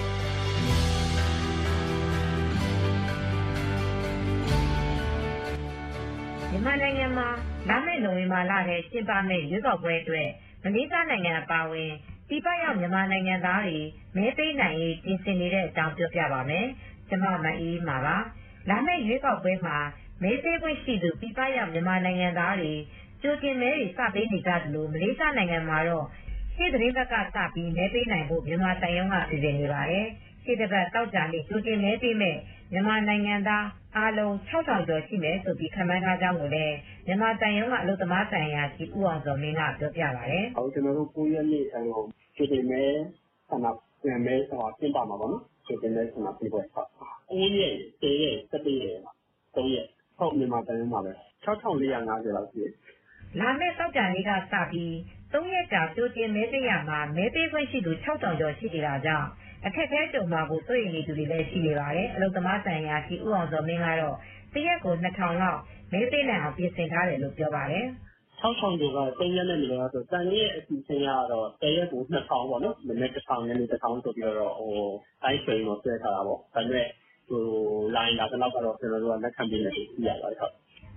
မြန်မာနိုင်ငံမှာလာမယ့်နိုဝင်ဘာလထဲကျင်းပမယ့်ရွေးကောက်ပွဲအတွက်မလေးရှားနိုင်ငံအပါအဝင်ပြည်ပရောက်မြန်မာနိုင်ငံသားတွေမဲပေးနိုင်ရေးပြင်ဆင်နေတဲ့အကြောင်းပြောပြပါမယ်။ကျွန်မမအေးမှာပါ။လာမယ့်ရွေးကောက်ပွဲမှာမဲပေးခွင့်ရှိသူပြည်ပရောက်မြန်မာနိုင်ငံသားတွေကြိုတင်မဲတွေစပေးနေကြတယ်လို့မလေးရှားနိုင်ငံမှာတော့ရှေ့သတင်းဘက်ကစပြီးမဲပေးနိုင်ဖို့မြန်မာတိုင်းရုံးကစီစဉ်နေပါတယ်။ရှေ့တစ်ပတ်တောက်ကြနေ့ကြိုတင်မဲပေးမဲ့မြန်မာနိုင်ငံသားအားလုံး6000ကျော်ရှိမယ်ဆိုပြီးခန့်မှန်းထားကြောင်းကိုလည်းမြန်မာတန်ရုံးကအလုပ်သမားဆိုင်ရာကြီးဦးအောင်စောမင်းကပြောပြပါဗျ။ကျွန်တော်တို့9ရက်နေ့ကျိုတင်မဲဆန္ဒပြန်မဲကျင်းပမှာပေါ့နော်။ကျိုတင်မဲဆန္ဒပြပွဲပါ။9ရက်10ရက်17ရက်3ရက်ဟုတ်မြန်မာတန်ရုံးမှာပဲ6450လောက်ရှိတယ်။လာမယ့်တောက်ကြနေ့ကစပြီး3ရက်ကြာကြိုတင်မဲပေးရမှာမဲပေးခွင့်ရှိသူ6000ကျော်ရှိနေတာကြောင့်အခက်အခဲကြုံမှာကိုတွေ့ရနေသူတွေလည်းရှိနေပါတယ်။အလုပ်သမားဆိုင်ရာကြီးဦးအောင်စောမင်းကတော့တရက်ကို2000လောက်မဲပေးနိုင်အောင်ပြင်ဆင်ထားတယ်လို့ပြောပါတယ်။6000ကျော်က3ရက်နဲ့နေတော့တန်ရဲ့အစီအစဉ်ကတော့တရက်ကို2000ပေါ့နော်။မနေ့1000နဲ့1000ဆိုပြီးတော့တိုင်းချိန်တော့ဆွဲထားတာပေါ့။ဒါပေမဲ့လိုင်းလာတော့ကတော့ကျွန်တော်တို့ကလက်ခံပေးနေပြီရပါတယ်ဟုတ်။တ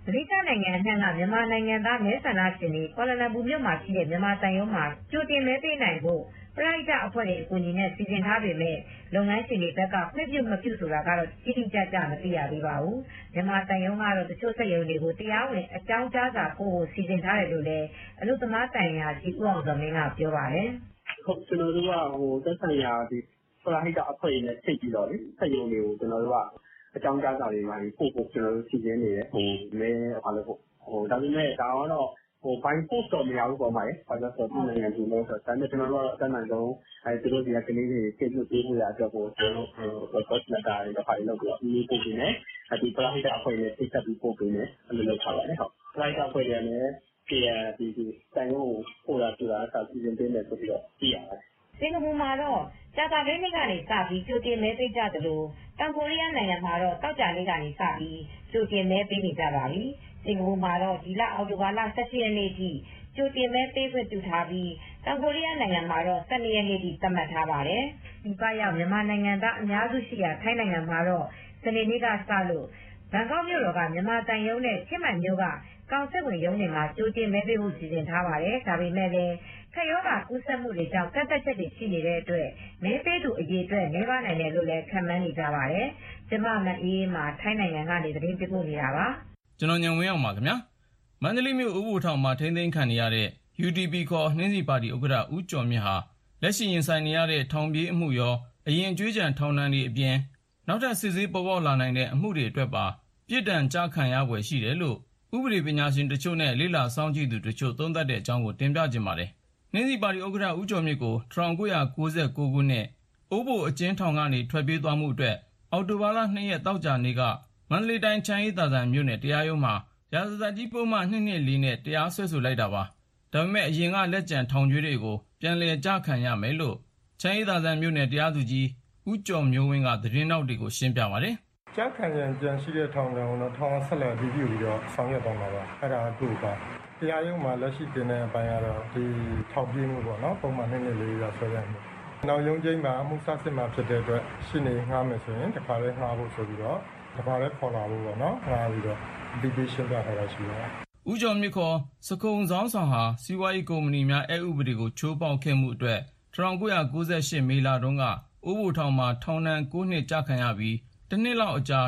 မလေးရှားနိုင်ငံအနှံ့ကမြန်မာနိုင်ငံသားမဲဆန္ဒရှင်တွေကွာလာလမ်ပူမြို့မှာရှိတဲ့မြန်မာတန်ရုံးမှာကြိုတင်မဲပေးနိုင်ဖို့ပရိသတ်အဖွဲ့တွေအကူအညီနဲ့စီစဉ်ထားပေမဲ့လုပ်ငန်းရှင်တွေဘက်ကခွင့်ပြုမပြုဆိုတာကတော့တိတိကျကျမသိရသေးပါဘူး။မြန်မာတန်ရုံးကတော့တချို့စက်ရုံတွေကိုတရားဝင်အကြောင်းကြားစာပို့ဖို့စီစဉ်ထားတယ်လို့လည်းအလုပ်သမားတိုင်ရာကြီးဦးအောင်စောမင်းကပြောပါတယ်။ဟုတ်ကျွန်တော်တို့ကသက်ဆိုင်ရာဒီပရိသတ်အဖွဲ့တွေနဲ့ထိပ်ပြီးတော့လေစက်ရုံတွေကိုကျွန်တော်တို့ကအကြောင်းကြားစာတွေမှာပို့ဖို့ကျွန်တော်တို့စီစဉ်နေတယ်မဲဘာလို့ဒါပေမဲ့ဒါကတော့ဘိုင်းပို့တော့မရဘူးပေါ့မှာ။ဘာလို့ဆိုတော့နိုင်ငံကြီးလို့ဆိုတော့ဒါနဲ့ကျွန်တော်တို့အတန်းနိုင်ဆုံးသူတို့ဒီကနေ့တွေကျေးဇူးပေးဖို့ရအတွက်ကိုကျွန်တော်တို့ post letter တွေဖိုင်လုပ်ပြီးအီးပို့ပေးနေ။ဒီပရိသတ်အဖွဲ့နဲ့ထိပ်ပြီးပို့ပေးနေအဲ့လိုလုပ်ထားပါတယ်ဟုတ်။ပရိသတ်အဖွဲ့တွေနဲ့ဒီတိုင်ကိုပို့ရဆိုတာကစီစဉ်ပေးမယ်ဆိုပြီးတော့သိရတယ်။စင်ကာပူမှာတော့ကြာသပတေးနေ့ကနေစပြီးကြိုတင်မဲပေးကြသလိုတောင်ကိုရီးယားနိုင်ငံမှာတော့တောက်ကြနေ့ကနေစပြီးကြိုတင်မဲပေးနေကြပါပြီ။စင်ကာပူမှာတော့ဒီလအောက်တိုဘာလ17ရက်နေ့ထိကြိုတင်မဲပေးခွင့်ပြုထားပြီးတောင်ကိုရီးယားနိုင်ငံမှာတော့12ရက်နေ့ထိသတ်မှတ်ထားပါတယ်။ဒီပတ်ရောက်မြန်မာနိုင်ငံသားအများစုရှိရာထိုင်းနိုင်ငံမှာတော့စနေနေ့ကစလို့ဘန်ကောက်မြို့တော်ကမြန်မာတန်ရုံးနဲ့ချင်းမိုင်မြို့ကကောင်စစ်ဝင်ရုံးတွေမှာကြိုတင်မဲပေးဖို့စီစဉ်ထားပါတယ်။ဒါပေမဲ့လည်းခရောဂါကူးစက်မှုတွေကြောင့်ကန့်သတ်ချက်တွေရှိနေတဲ့အတွက်မဲပေးသူအရေအတွက်နည်းပါးနိုင်တယ်လို့လည်းခန့်မှန်းနေကြပါတယ်။ကျမမအေးမှာထိုင်းနိုင်ငံကနေသတင်းပေးပို့နေတာပါ။ကျွန်တော်ညံဝင်းအောင်ပါခင်ဗျာ။မန္တလေးမြို့ဥပ္ပထောင်မှာထိန်းသိမ်းခံနေရတဲ့ UDP ခေါ်နှင်းစီပါတီဥက္ကဋ္ဌဦးကျော်မြင့်ဟာလက်ရှိရင်ဆိုင်နေရတဲ့ထောင်ပြေးအမှုရောအရင်ကြွေးကြံထောင်နှံတွေအပြင်နောက်ထပ်စစ်ဆေးပေါ်ပေါက်လာနိုင်တဲ့အမှုတွေအတွက်ပါပြစ်ဒဏ်ကြခံရဖွယ်ရှိတယ်လို့ဥပဒေပညာရှင်တချို့နဲ့လေ့လာစောင့်ကြည့်သူတချို့သုံးသပ်တဲ့အကြောင်းကိုတင်ပြခြင်းပါတယ်။နှင်းစီပါတီဥက္ကဋ္ဌဦးကျော်မြင့်ကို1999ခုနှစ်အိုးဘိုအကျဉ်းထောင်ကနေထွက်ပြေးသွားမှုအတွက်အောက်တိုဘာလ2ရက်တောက်ကြနေ့ကမန္တလေးတိုင်းချမ်းအေးသာဇံမြို့နယ်တရားရုံးမှာရာဇသတ်ကြီးပုံမှန်214နဲ့တရားစွဲဆိုလိုက်တာပါ။ဒါပေမဲ့အရင်ကလက်ကျန်ထောင်ကြွေးတွေကိုပြန်လည်ကြခံရမယ်လို့ချမ်းအေးသာဇံမြို့နယ်တရားသူကြီးဦးကျော်မျိုးဝင်းကသတင်းတောက်တွေကိုရှင်းပြပါတယ်။ကြခံရန်ကြံရှိတဲ့ထောင်ကတော့ထောင်ဆက်လက်အတည်ပြုပြီးတော့ဆောင်ရွက်သွားမှာပါ။အဲ့ဒါအခုကတရားရုံးမှာလက်ရှိတင်တဲ့အပိုင်းကတော့ဒီထောင်ပြေးမှုပေါ့နော်ပုံမှန်214ရာဆွဲရမှု။နောက်ရုံးချိန်မှာအမှုဆစစ်မှာဖြစ်တဲ့အတွက်ရှင်းနေငှားမယ်ဆိုရင်တစ်ခါလဲငှားဖို့ဆိုပြီးတော့တစ်ခါလဲခေါ်လာဖို့ပေါ့နော်ငှားပြီးတော့ဒီပေးရှင်းပြထားတာရှိပါတယ်။ဦးကျော်မြင့်ခေါ်စကုံဆောင်ဆောင်ဟာစီးပွားရေးကုမ္ပဏီများဥပဒေကိုချိုးဖောက်ခဲ့မှုအတွက်1998မေလတုန်းကအိုးဘိုထောင်မှာထောင်ဒဏ်9နှစ်ကျခံရပြီးတစ်နှစ်လောက်အကြာ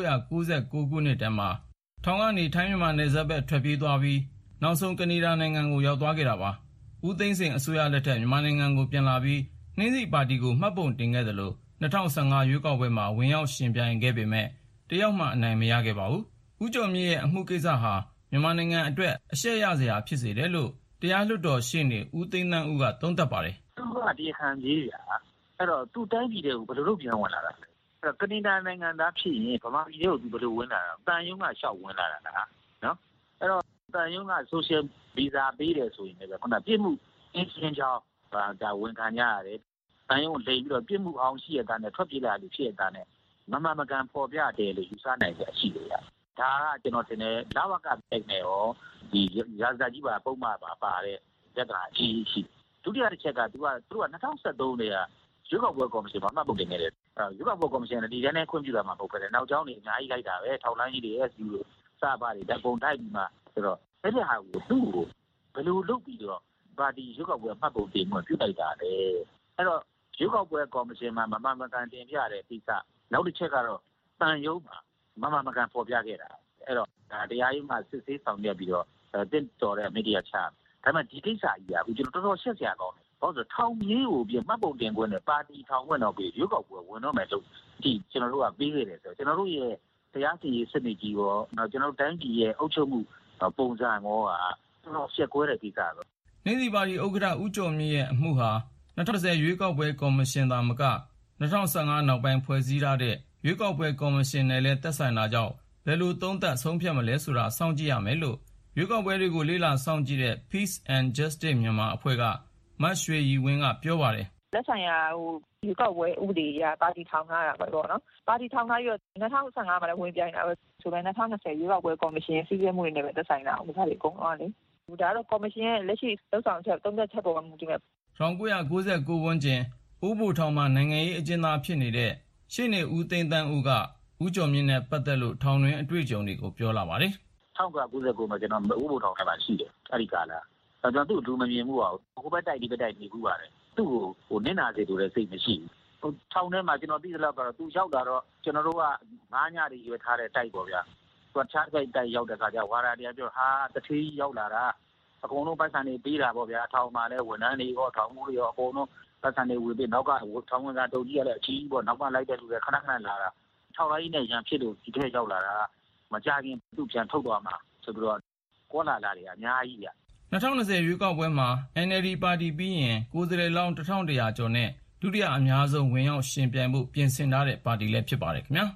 1999ခုနှစ်တည်းမှာထောင်ကနေထိုင်းမြန်မာနယ်စပ်ဘက်ထွက်ပြေးသွားပြီးနောက်ဆုံးကနေဒါနိုင်ငံကိုရောက်သွားခဲ့တာပါ။ဦးသိန်းစိန်အစိုးရလက်ထက်မြန်မာနိုင်ငံကိုပြန်လာပြီးနှင်းစီပါတီကိုမှတ်ပုံတင်ခဲ့သလို2015ရွေးကောက်ပွဲမှာဝင်ရောက်ရှင်ပြိုင်ခဲ့ပေမဲ့တယောက်မှအနိုင်မရခဲ့ပါဘူး။ဦးကျော်မြင့်ရဲ့အမှုကိစ္စဟာမြန်မာနိုင်ငံအတွက်အရှက်ရစရာဖြစ်စေတယ်လို့တရားလွှတ်တော်ရှေ့နေဦးသိန်းသန်းဦးကသုံးသပ်ပါတယ်။သူကဒီခံကြီးရအဲ့တော့သူတိုင်းပြည်တွေကိုဘယ်လိုလုပ်ပြန်ဝင်လာတာလဲ။အဲ့တော့ကနေဒါနိုင်ငံသားဖြစ်ရင်ဗမာပြည်တွေကိုသူဘယ်လိုဝင်လာတာ။တန်ယုံကရှောက်ဝင်လာတာလားနော်။အဲ့တော့တန်ယုံက social visa ပေးတယ်ဆိုရင်လည်းခုနပြစ်မှုအင်းချင်းချောင်းဒါဝန်ခံကြရတယ်။တန်ယုံလိမ်ပြီးတော့ပြစ်မှုအောင်ရှိရတာနဲ့ထွက်ပြေးလာလို့ဖြစ်ရတာနဲ့မမကန်ပေါ်ပြတယ်လို့ယူဆနိုင်တဲ့အရှိတွေရ။ဒါကကျွန်တော်ထင်တယ်လဝကတိုက်နေရောဒီရာဇာကြီးပါပုံမှန်ပါတဲ့ရက်ကအကြီးရှိဒုတိယတစ်ချက်ကသူက2013နေကရွေးကောက်ပွဲကော်မရှင်မှာမှတ်ပုံတင်နေတယ်ရွေးကောက်ပွဲကော်မရှင်ကဒီတန်းနဲ့ခွင့်ပြုတာမှမဟုတ်ခဲ့နောက်ကျောင်းတွေအများကြီးလိုက်တာပဲထောက်လန်းကြီးတွေ SU တွေစပါတွေဓာတ်ပုံတိုက်ပြီးမှဆိုတော့အဲ့ဒီဟာကိုသူ့ကိုဘယ်လိုလုပ်ပြီးတော့ပါတီရွေးကောက်ပွဲမှတ်ပုံတင်မှုပြုလိုက်တာလေအဲ့တော့ရွေးကောက်ပွဲကော်မရှင်မှာမမှန်ကန်တင်ပြတဲ့ကိစ္စနောက်တစ်ချက်ကတော့တန်ယုံမှာမမှန်ကန်ပေါ်ပြခဲ့တာအဲ့တော့တရားရုံးမှာစစ်ဆေးဆောင်ရွက်ပြီးတော့တင့်တော်တဲ့မီဒီယာချာဒါမှဒီကိစ္စကြီးကအခုကျွန်တော်တော်တော်ရှက်စရာကောင်းတယ်ဘာလို့ထောင်ကြီးကိုပြမှတ်ပုံတင်ခွင့်နဲ့ပါတီထောင်ခွင့်တော့ပြီးရွေးကောက်ပွဲဝင်တော့မယ်လို့ဒီကျွန်တော်တို့ကပေးခဲ့တယ်ဆိုတော့ကျွန်တော်တို့ရဲ့တရားစီရင်စနစ်ကြီးရောနောက်ကျွန်တော်တို့တိုင်းပြည်ရဲ့အုပ်ချုပ်မှုပုံစံရောကတော်တော်ရှက်ကွဲတဲ့ကိစ္စပဲနှင်းစီပါတီဥက္ကဋ္ဌဦးကျော်မြင့်ရဲ့အမှုဟာ2010ရွေးကောက်ပွဲကော်မရှင်သာမက2015နောက်ပိုင်းဖွဲ့စည်းထားတဲ့ရွေးကောက်ပွဲကော်မရှင်နဲ့လည်းသက်ဆိုင်တာကြောင့်ဘယ်လိုသုံးသပ်ဆုံးဖြတ်မလဲဆိုတာစောင့်ကြည့်ရမယ်လို့ရွေးကောက်ပွဲတွေကိုလေ့လာစောင့်ကြည့်တဲ့ Peace and Justice မြန်မာအဖွဲ့ကမတ်ရွှေရီဝင်းကပြောပါတယ်လက်ဆိုင်ရာရွေးကောက်ပွဲဥပဒေအရပါတီထောင်ထားတာပဲပေါ့နော်ပါတီထောင်ထားပြီးတော့2015မှာလည်းဝင်ပြိုင်တာပဲဆိုတော့2020ရွေးကောက်ပွဲကော်မရှင်စီစဉ်မှုတွေနဲ့ပဲသက်ဆိုင်တာဥပဒေတွေအကုန်လုံးလေဒါတော့ကော်မရှင်ရဲ့လက်ရှိလုပ်ဆောင်ချက်သုံးသက်ချက်ပေါ်မှာမူတည်မယ် 1999ဝန်းကျင်ဥပ္ပိုလ်ထောင်မှာနိုင်ငံရေးအကျဉ်းသားဖြစ်နေတဲ့ရှေ့နေဦးသိန်းသန်းဦးကဦးကျော်မြင့်နဲ့ပတ်သက်လို့ထောင်တွင်းအတွေ့အကြုံတွေကိုပြောလာပါတယ် 1999မှာကျွန်တော်ဥပိုလ်ထောင်ထဲမှာရှိတယ်အဲ့ဒီကာလကျွန်တော်သူ့လူမမြင်ဘူးပါဘူးဟိုဘက်တိုက်ဒီဘက်တိုက်နေဘူးပါတယ်သူ့ကိုနင့်နာစေတူတဲ့စိတ်မရှိဘူးထောင်ထဲမှာကျွန်တော်သိသလောက်ကတော့သူရောက်တာတော့ကျွန်တော်တို့က9ညတွေရွေးထားတဲ့တိုက်ပေါ့ဗျာသူကချားတိုက်ရောက်တဲ့ခါကျဝါရာတရားပြောဟာတထေးရောက်လာတာအကုန်လုံးပတ်စံနေပေးတာပေါ့ဗျာထောင်မှာလည်းဝန်ထမ်းတွေရောထောင်မှုတွေရောအကုန်လုံးပတ်စံနေဝေပြီးနောက်ကထောင်ဝန်သားတုတ်ကြီးရတဲ့အကြီးပေါ့နောက်ကလိုက်တဲ့လူတွေခဏခဏလာတာထောက်လိုက်နဲ့ရန်ဖြစ်လို့ဒီထဲရောက်လာတာမကြခင်သူ့ပြန်ထုတ်သွားမှာဆိုပြီးတော့ကောလာလာတွေအများကြီးဗျ 2020ရွေးကောက်ပွဲမှာ NLD ပါတီပြီးရင်ကိုယ်စားလှယ်လောင်း1100ကျော်နဲ့ဒုတိယအများဆုံးဝင်ရောက်ရှင်ပြိုင်မှုပြင်ဆင်ထားတဲ့ပါတီလည်းဖြစ်ပါတယ်ခင်ဗျာ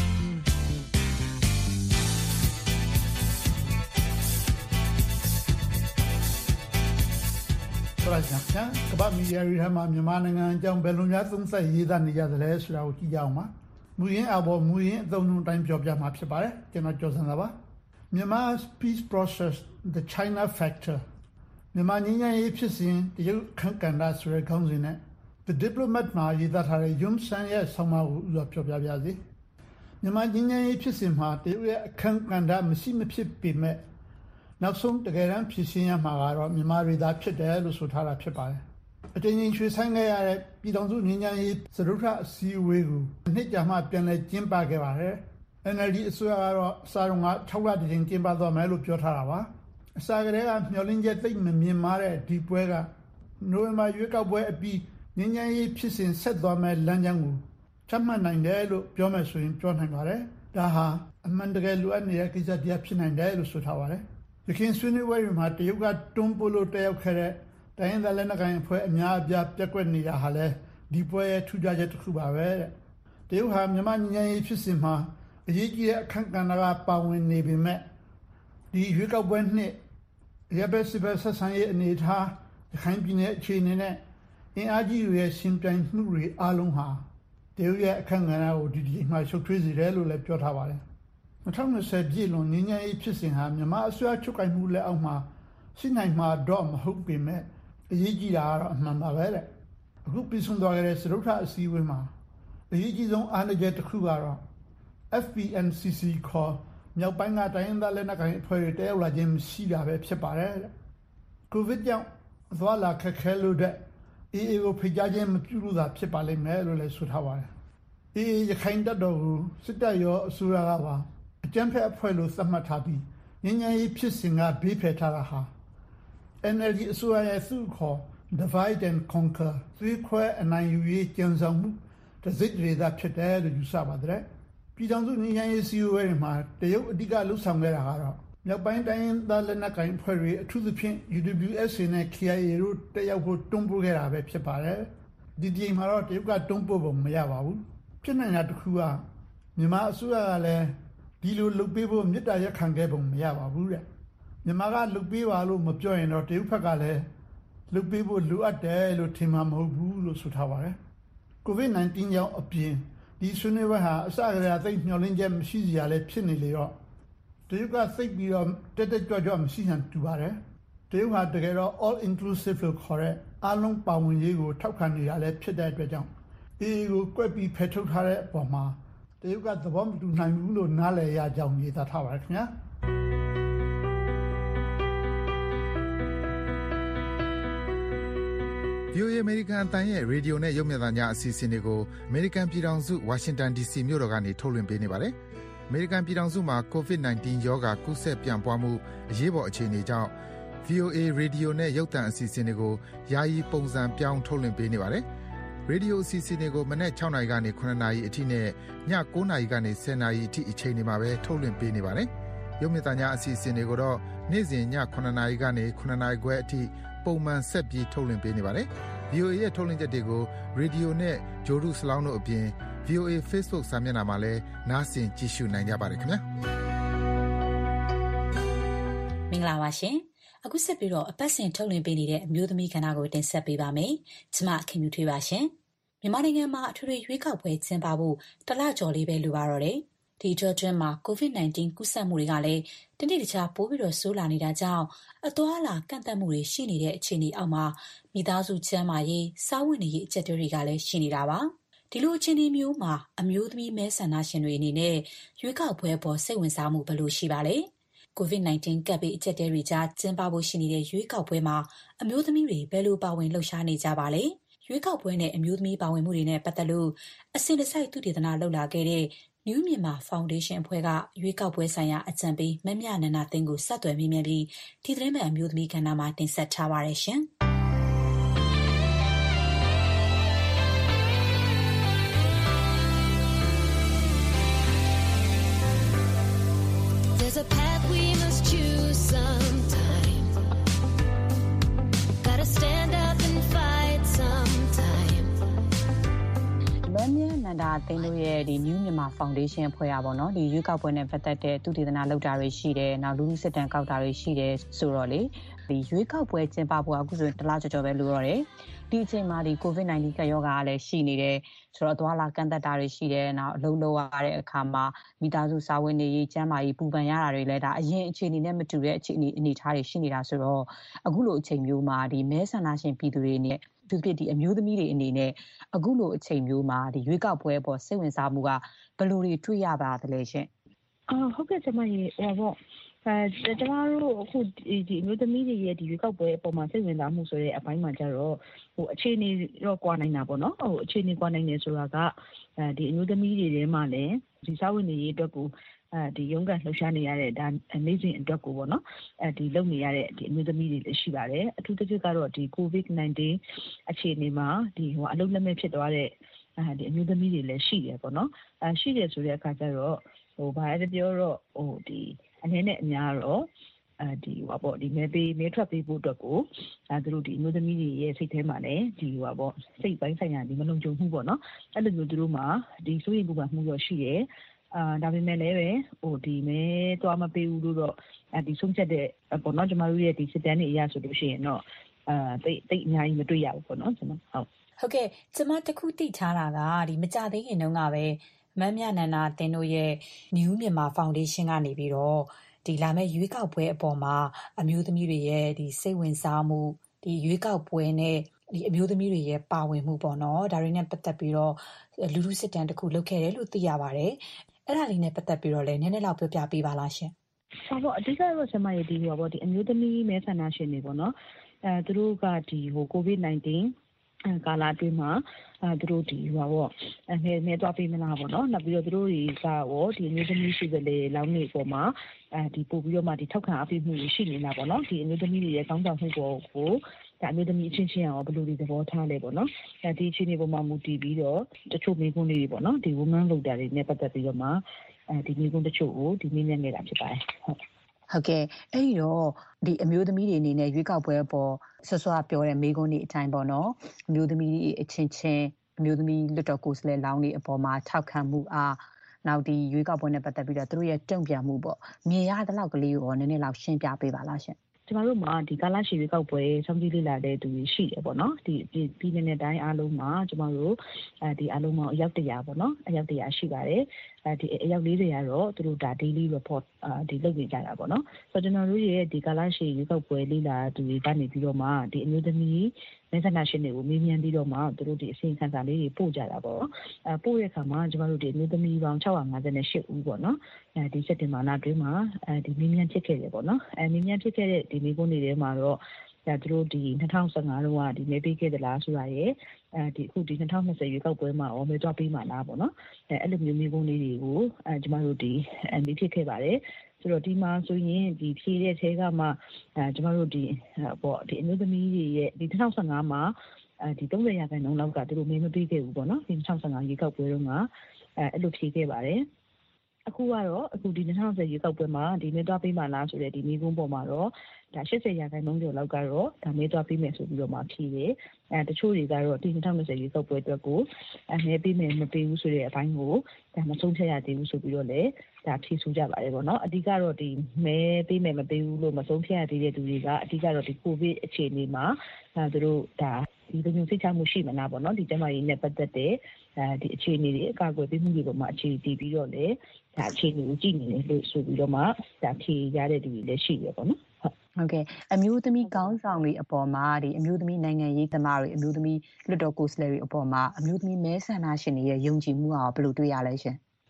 ဆိုတော့ကမ္ဘာမီဒီယာတွေထဲမှာမြန်မာနိုင်ငံအကြောင်းဘယ်လိုများသုံးသပ်ရေးသားနေကြသလဲဆိုတာကိုကြည့်ကြအောင်ပါမူရင်းအပေါ်မူရင်းအသုံးအနှုန်းတိုင်းပြောပြမှာဖြစ်ပါတယ်ကျွန်တော်ကျော်စံသာပါMyanmar's peace process the China factor မြန်မာငြိမ်းချမ်းရေးဖြစ်စဉ်တရုတ်ခန့်ကဏ္ဍဆိုတဲ့ခေါင်းစဉ်နဲ့ The Diplomat မှာရေးသားထားတဲ့ Yun Sun ရဲ့ဆောင်းပါးကိုဥစွာပြောပြပါရစေမြန်မာငြိမ်းချမ်းရေးဖြစ်စဉ်မှာတရုတ်ရဲ့အခန့်ကဏ္ဍမရှိမဖြစ်ပေမဲ့နောက်ဆုံးတကယ်တမ်းဖြစ်ရှင်းရမှာကတော့မြန်မာတွေသာဖြစ်တယ်လို့ဆိုထားတာဖြစ်ပါတယ်အတင်းကြီးရွှေဆိုင်ခဲ့ရတဲ့ပြည်ထောင်စုငြိမ်းချမ်းရေးစရုထအစည်းအဝေးကိုနှစ်ကြာမှပြန်လည်ကျင်းပခဲ့ပါတယ်NLD အစိုးရကတော့အစားတော့6လတည်းကျင်းပသွားမယ်လို့ပြောထားတာပါအစားကလေးကမျှော်လင့်ချက်သိပ်မမြင်မာတဲ့ဒီပွဲကနိုဝင်ဘာရွေးကောက်ပွဲအပြီးငြိမ်းချမ်းရေးဖြစ်စဉ်ဆက်သွားမယ်လမ်းကြောင်းကိုချမှတ်နိုင်တယ်လို့ပြောမယ်ဆိုရင်ပြောနိုင်ပါတယ်ဒါဟာအမှန်တကယ်လိုအပ်နေတဲ့ကိစ္စတရားဖြစ်နိုင်တယ်လို့ဆိုထားပါတယ်ရခိုင်ဆွေးနွေးပွဲတွေမှာတရုတ်ကတွန်းပို့လို့တက်ရောက်ခဲ့တဲ့တိုင်းရင်းသားလက်နက်ကိုင်အဖွဲ့အများအပြားပြက်ကွက်နေတာဟာလည်းဒီပွဲရဲ့ထူးခြားချက်တစ်ခုပါပဲတဲ့တရုတ်ဟာမြန်မာငြိမ်းချမ်းရေးဖြစ်စဉ်မှာအရေးကြီးတဲ့အခန့်ကဏ္ဍကပါဝင်နေပေမဲ့ဒီရွေးကောက်ပွဲနှစ်ရပစပဆက်ဆံရေးအနေထားရခိုင်ပြည်နယ်အခြေအနေနဲ့အင်အားကြီးတွေရဲ့ရှင်ပြိုင်မှုတွေအားလုံးဟာတရုတ်ရဲ့အခန့်ကဏ္ဍကိုဒီမှာရှုပ်ထွေးစေတယ်လို့လည်းပြောထားပါတယ်2020ပြည်လွန်ငြိမ်းချမ်းရေးဖြစ်စဉ်ဟာမြန်မာအစိုးရချုပ်ကိုင်မှုလက်အောက်မှာရှိနိုင်မှာတော့မဟုတ်ပေမဲ့အရေးကြီးတာကတော့အမှန်ပါပဲတဲ့အခုပြည်ဆုံးသွားတဲ့စရုထအစည်းအဝေးမှာအရေးကြီးဆုံးအားနည်းချက်တစ်ခုကတော့ FPNCC ခေါ်မြောက်ပိုင်းကတိုင်းရင်းသားလက်နက်ကိုင်အဖွဲ့တွေတက်ရောက်လာခြင်းမရှိတာပဲဖြစ်ပါတယ်။ကိုဗစ်ကြောင့်သွားလာခက်ခဲလို့တဲ့ AA ကိုဖိတ်ကြားခြင်းမပြုလို့သာဖြစ်ပါလိမ့်မယ်လို့လည်းဆိုထားပါတယ်။ AA ရခိုင်တပ်တော်ကိုစစ်တပ်ရောအစိုးရကပါအကြမ်းဖက်အဖွဲ့လို့သတ်မှတ်ထားပြီးငြိမ်းချမ်းရေးဖြစ်စဉ်ကဘေးဖယ်ထားတာဟာ NLD အစိုးရရဲ့သူ့ခေါ် divide and conquer သွေးခွဲအနိုင်ယူရေးကြံဆောင်မှုတစ်စိတ်တွေသာဖြစ်တယ်လို့ယူဆပါတယ်။ပြည်ထောင်စုငြိမ်းချမ်းရေးစည်းဝေးတွေမှာတရုတ်အဓိကလှုပ်ဆောင်ခဲ့တာကတော့မြောက်ပိုင်းတိုင်းသားလက်နက်ကိုင်အဖွဲ့တွေအထူးသဖြင့် UWSA နဲ့ KIA တို့တက်ရောက်ဖို့တွန်းပို့ခဲ့တာပဲဖြစ်ပါတယ်။ဒီချိန်မှာတော့တရုတ်ကတွန်းပို့ဖို့မရပါဘူး။ဖြစ်နိုင်တာတစ်ခုကမြန်မာအစိုးရကလည်းဒီလိုလုပ်ပေးဖို့မြစ်တာရက်ခံခဲ့ပုံမရပါဘူးတဲ့။မြန်မာကလုပ်ပေးပါလို့မပြောရင်တော့တရုတ်ဘက်ကလည်းလုပ်ပေးဖို့လိုအပ်တယ်လို့ထင်မှာမဟုတ်ဘူးလို့ဆိုထားပါတယ်။ COVID-19 ကြောင့်အပြင်ဒီဆွေးနွေးပွဲဟာအစကတည်းကသိမျှော်လင့်ချက်မရှိစရာလည်းဖြစ်နေလေတော့တရုတ်ကသိပြီးတော့တက်ကြွကြွမရှိဟန်တူပါတယ်တရုတ်ဟာတကယ်တော့ all inclusive လို့ခေါ်တဲ့အားလုံးပါဝင်ရေးကိုထောက်ခံနေတာလည်းဖြစ်တဲ့အတွက်ကြောင့် AA ကိုကွက်ပြီးဖယ်ထုတ်ထားတဲ့အပေါ်မှာတရုတ်ကသဘောမတူနိုင်ဘူးလို့နားလည်ရကြောင်းရေးသားထားပါတယ်ခင်ဗျာ VOA အမေရိကန်အသံရဲ့ရေဒီယိုနဲ့ရုပ်မြင်သံကြားအစီအစဉ်တွေကိုအမေရိကန်ပြည်ထောင်စုဝါရှင်တန် DC မြို့တော်ကနေထုတ်လွှင့်ပေးနေပါတယ်။အမေရိကန်ပြည်ထောင်စုမှာ COVID-19 ရောဂါကူးစက်ပြန့်ပွားမှုအရေးပေါ်အခြေအနေကြောင့် VOA ရေဒီယိုနဲ့ရုပ်သံအစီအစဉ်တွေကိုယာယီပုံစံပြောင်းထုတ်လွှင့်ပေးနေပါတယ်။ရေဒီယိုအစီအစဉ်တွေကိုမနက်6နာရီကနေ9နာရီအထိနဲ့ည9နာရီကနေ10နာရီအထိအချိန်တွေမှာပဲထုတ်လွှင့်ပေးနေပါတယ်။ရုပ်မြင်သံကြားအစီအစဉ်တွေကိုတော့နေ့စဉ်ည9နာရီကနေ9နာရီခွဲအထိပုံမှန်ဆက်ပြီးထုတ်လွှင့်ပေးနေပါတယ်။ VOA ရဲ့ထုတ်လွှင့်ချက်တွေကိုရေဒီယိုနဲ့ဂျိုဒူစလောင်းတို့အပြင် VOA Facebook စာမျက်နှာမှာလည်းနားဆင်ကြည့်ရှုနိုင်ကြပါတယ်ခင်ဗျာမင်္ဂလာပါရှင်အခုဆက်ပြီးတော့အပတ်စဉ်ထုတ်လွှင့်ပေးနေတဲ့အမျိုးသမီးကဏ္ဍကိုတင်ဆက်ပေးပါမယ်ကျမခင်မြူထွေးပါရှင်မြန်မာနိုင်ငံမှာအထွေထွေရွေးကောက်ပွဲကျင်းပဖို့တလကျော်လေးပဲလိုပါတော့တယ်ဒီအကျွမ်းမှာ COVID-19 ကူးစက်မှုတွေကလည်းတနေ့တခြားပိုးပြီးတော့ဆိုးလာနေတာကြောင့်အသွားအလာကန့်သတ်မှုတွေရှိနေတဲ့အခြေအနေအောက်မှာမိသားစုကျန်းမာရေးစားဝတ်နေရေးအကျပ်တွေကလည်းရှိနေတာပါဒီလိုအခြေအနေမျိုးမှာအမျိုးသမီးမဲဆန္ဒရှင်တွေအနေနဲ့ရွေးကောက်ပွဲပေါ်စိတ်ဝင်စားမှုဘယ်လိုရှိပါလဲ COVID-19 ကပ်ဘေးအကျပ်တဲတွေကြားကျင်းပဖို့ရှိနေတဲ့ရွေးကောက်ပွဲမှာအမျိုးသမီးတွေဘယ်လိုပါဝင်လှုပ်ရှားနေကြပါလဲ။ရွေးကောက်ပွဲနဲ့အမျိုးသမီးပါဝင်မှုတွေနဲ့ပတ်သက်လို့အစဉ်တစိုက်သုတေသနလုပ်လာခဲ့တဲ့ New Myanmar Foundation အဖွဲ့ကရွေးကောက်ပွဲဆိုင်ရာအကြံပေးမမြနန္ဒသိန်းကိုဆက်သွယ်မေးမြန်းပြီးဒီသတင်းမှန်အမျိုးသမီးကဏ္ဍမှာတင်ဆက်ထားပါတယ်ရှင်။ There's a path we must choose sometime. Gotta stand up and fight sometime. မမြနန္ဒသိန်းတို့ရဲ့ဒီ New Myanmar Foundation အဖွဲ့อ่ะဗောနော်ဒီရွေးကောက်ပွဲနဲ့ပတ်သက်တဲ့သုတေသနလုပ်တာတွေရှိတယ်နောက်လူထုစစ်တမ်းကောက်တာတွေရှိတယ်ဆိုတော့လေဒီရွေးကောက်ပွဲကျင်းပဖို့အခုဆိုရင်တစ်လကျော်ကျော်ပဲလိုတော့တယ်ဒီအချိန်မှာဒီ COVID-19 ကရောဂါကလည်းရှိနေတယ်ဆိုတော့သွားလာကန့်သက်တာတွေရှိတယ်နောက်အလုပ်လုပ်ရတဲ့အခါမှာမိသားစုစာဝင်နေရေးကျန်းမာရေးပူပန်ရတာတွေလည်းဒါအရင်အခြေအနေနဲ့မတူတဲ့အခြေအနေထားတွေရှိနေတာဆိုတော့အခုလိုအချိန်မျိုးမှာဒီမဲဆန္ဒရှင်ပြည်သူတွေနဲ့သူဖြစ်ဒီအမျိုးသမီးတွေအနေနဲ့အခုလိုအချိန်မျိုးမှာဒီရွေးကောက်ပွဲပေါ်စိတ်ဝင်စားမှုကဘယ်လိုတွေတွေ့ရပါသလဲရှင်ဟုတ်ကဲ့ကျမရေဟောပေါ့ကျမတို့အခုဒီအမျိုးသမီးတွေရဲ့ဒီရွေးကောက်ပွဲအပေါ်မှာစိတ်ဝင်စားမှုဆိုတဲ့အပိုင်းမှာကျတော့အခြေအနေတော့ကွာနိုင်တာပေါ့နော်အခြေအနေကွာနိုင်တယ်ဆိုတာကဒီအမျိုးသမီးတွေထဲမှာလည်းဒီစာဝင်နေရေးအတွက်ကိုဒီရုံးကန်လှုပ်ရှားနေရတဲ့ဒါနေ့စဉ်အတွက်ကိုပေါ့နော်ဒီလုပ်နေရတဲ့ဒီအမျိုးသမီးတွေလည်းရှိပါတယ်အထူးသဖြင့်ကတော့ဒီ COVID-19 အခြေအနေမှာဒီအလုပ်လက်မဲ့ဖြစ်သွားတဲ့ဒီအမျိုးသမီးတွေလည်းရှိတယ်ပေါ့နော်ရှိတယ်ဆိုတဲ့အခါကျတော့ဘာလဲပြောတော့ဒီအနေနဲ့အများတော့ဒီဒီမဲထွက်ပေးဖို့အတွက်ကိုသူတို့ဒီအမျိုးသမီးတွေရဲ့စိတ်ထဲမှာလည်းဒီစိတ်ပိုင်းဆိုင်ရာဒီမလုံခြုံမှုပေါ့နော်အဲ့လိုမျိုးသူတို့မှာဒီစိုးရိမ်ပူပန်မှုတော့ရှိတယ်ဒါပေမဲ့လည်းပဲဒီမဲသွားမပေးဘူးလို့တော့ဒီဆုံးဖြတ်တဲ့ပေါ့နော်ကျမတို့ရဲ့ဒီစစ်တမ်းတွေအရဆိုလို့ရှိရင်တော့တိတ်အများကြီးမတွေ့ရဘူးပေါ့နော်ကျွန်တော်ဟုတ်ကဲ့ကျမတခုသိထားတာကဒီမကြသေးခင်တုန်းကပဲမမြနန္ဒတင်တို့ရဲ့ New Myanmar Foundation ကနေပြီးတော့ဒီလာမယ့်ရွေးကောက်ပွဲအပေါ်မှာအမျိုးသမီးတွေရဲ့ဒီစိတ်ဝင်စားမှုဒီရွေးကောက်ပွဲနဲ့ဒီအမျိုးသမီးတွေရဲ့ပါဝင်မှုပေါ့နော်ဒါတွေနဲ့ပတ်သက်ပြီးတော့လူထုစစ်တမ်းတစ်ခုလုပ်ခဲ့တယ်လို့သိရပါတယ်အဲ့ဒါလေးနဲ့ပတ်သက်ပြီးတော့လည်းနည်းနည်းလောက်ပြောပြပေးပါလားရှင်ဟုတ်အဓိကတော့ဆရာမရေဒီဒီအမျိုးသမီးမဲဆန္ဒရှင်တွေပေါ့နော်သူတို့ကဒီ COVID-19 ကာလအတွင်းမှာသူတို့ဒီမဲသွားပေးမလားပေါ့နော်နောက်ပြီးတော့သူတို့တွေကရောဒီအမျိုးသမီးရှိတဲ့လေလောင်းနေပေါ်မှာဒီပို့ပြီးတော့မှဒီထောက်ခံအပေးမှုရှိနေတာပေါ့နော်ဒီအမျိုးသမီးတွေရဲ့ကောင်းဆောင်မှုကိုဒါအမျိုးသမီးအချင်းချင်းရောဘယ်လိုတွေသဘောထားလဲပေါ့နော်ဒီအချင်းတွေပေါ်မှာမူတည်ပြီးတော့တချို့မိကုန်းတွေပေါ့နော်ဒီ woman voter တွေနဲ့ပတ်သက်ပြီးတော့မှဒီမိကုန်းတချို့ကိုဒီမေးမြန်းနေတာဖြစ်ပါတယ်ဟုတ်ကဲ့အဲ့ဒီတော့ဒီအမျိုးသမီးတွေအနေနဲ့ရွေးကောက်ပွဲပေါ်ဆွဆွပြောတဲ့မိကုန်းတွေအတိုင်းပေါ့နော်အမျိုးသမီးတွေအချင်းချင်းအမျိုးသမီးလွတ်တော်ကိုယ်စားလှယ်လောင်းတွေအပေါ်မှာထောက်ခံမှုအားနောက်ဒီရွေးကောက်ပွဲနဲ့ပတ်သက်ပြီးတော့သူတို့ရဲ့တုံ့ပြန်မှုပေါ့မြင်ရတဲ့လောက်ကလေးကိုနည်းနည်းလောက်ရှင်းပြပေးပါလားရှင်ကျမတို့မှာဒီကာလရှည်ရွေးကောက်ပွဲစောင့်ကြည့်လေ့လာတဲ့သူတွေရှိတယ်ပေါ့နော်ဒီပြည်နယ်နဲ့တိုင်းအားလုံးမှာကျမတို့ဒီအားလုံးမှာအယောက်100ပေါ့နော်အယောက်100ရှိပါတယ်ဒီအယောက်40ကတော့သူတို့ဒါ daily report ဒီလုပ်နေကြတာပေါ့နော်ဆိုတော့ကျွန်တော်တို့ရဲ့ဒီကာလရှည်ရွေးကောက်ပွဲလေ့လာသူတွေကနေပြီးတော့မှဒီအမျိုးသမီးမဲဆန္ဒရှင်တွေကိုမေးမြန်းပြီးတော့မှသူတို့ဒီအစီအစဉ်ခံစာလေးတွေပို့ကြတာပေါ့ပို့တဲ့အခါမှာကျမတို့ဒီအမျိုးသမီးပေါင်း658ဦးပေါ့နော်ဒီစက်တင်ဘာလအတွင်းမှာဒီမေးမြန်းဖြစ်ခဲ့တယ်ပေါ့နော်မေးမြန်းဖြစ်ခဲ့တဲ့ဒီမိကုန်းတွေထဲမှာတော့သူတို့ဒီ2015တုန်းကဒီမဲပေးခဲ့သလားဆိုတာရယ်ဒီအခုဒီ2020ရွေးကောက်ပွဲမှာရောမဲသွားပေးမှာလားပေါ့နော်အဲ့လိုမျိုးမိကုန်းလေးတွေကိုကျမတို့ဒီမေးဖြစ်ခဲ့ပါတယ်ဆိုတော့ဒီမှာဆိုရင်ဒီဖြည့်တဲ့ထဲကမှကျမတို့ဒီဒီအမျိုးသမီးတွေရဲ့ဒီ2015မှာဒီ30%လောက်ကသူတို့မဲမပေးခဲ့ဘူးပေါ့နော်ဒီ2015ရွေးကောက်ပွဲတုန်းကအဲ့လိုဖြည့်ခဲ့ပါတယ်အခုကတော့အခုဒီ2020ရွေးကောက်ပွဲမှာဒီမဲသွားပေးမှလားဆိုတဲ့ဒီမိကုန်းပေါ်မှာတော့ဒါ80%ကျော်လောက်ကတော့ဒါမဲသွားပေးမယ်ဆိုပြီးတော့မှဖြည့်တယ်တချို့တွေကတော့ဒီ2020ရွေးကောက်ပွဲအတွက်ကိုမဲပေးမယ်မပေးဘူးဆိုတဲ့အပိုင်းကိုဒါမဆုံးဖြတ်ရသေးဘူးဆိုပြီးတော့လည်းဒါဖြည့်ဆိုကြပါတယ်ပေါ့နော်အဓိကတော့ဒီမဲပေးမယ်မပေးဘူးလို့မဆုံးဖြတ်ရသေးတဲ့သူတွေကအဓိကတော့ဒီကိုဗစ်အခြေအနေမှာသူတို့ဒါဒီလူမျိုးစိတ်ချမှုရှိမလားပေါ့နော်ဒီကျန်းမာရေးနဲ့ပတ်သက်တဲ့ဒီအခြေအနေတွေအကာအကွယ်ပေးမှုတွေပေါ်မှာအခြေတည်ပြီးတော့လည်းဒါအခြေအနေကိုကြည့်နေတယ်လို့ဆိုပြီးတော့မှဒါဖြေရတဲ့သူတွေလည်းရှိရပေါ့နော်ဟုတ်ကဲ့အမျိုးသမီးကောင်းဆောင်တွေအပေါ်မှာဒီအမျိုးသမီးနိုင်ငံရေးသမားတွေအမျိုးသမီးလွတ်တော်ကိုယ်စားလှယ်တွေအပေါ်မှာအမျိုးသမီးမဲဆန္ဒရှင်တွေရဲ့ယုံကြည်မှုအောင်ဘယ်လိုတွေ့ရလဲရှင်အဲ့ဒီ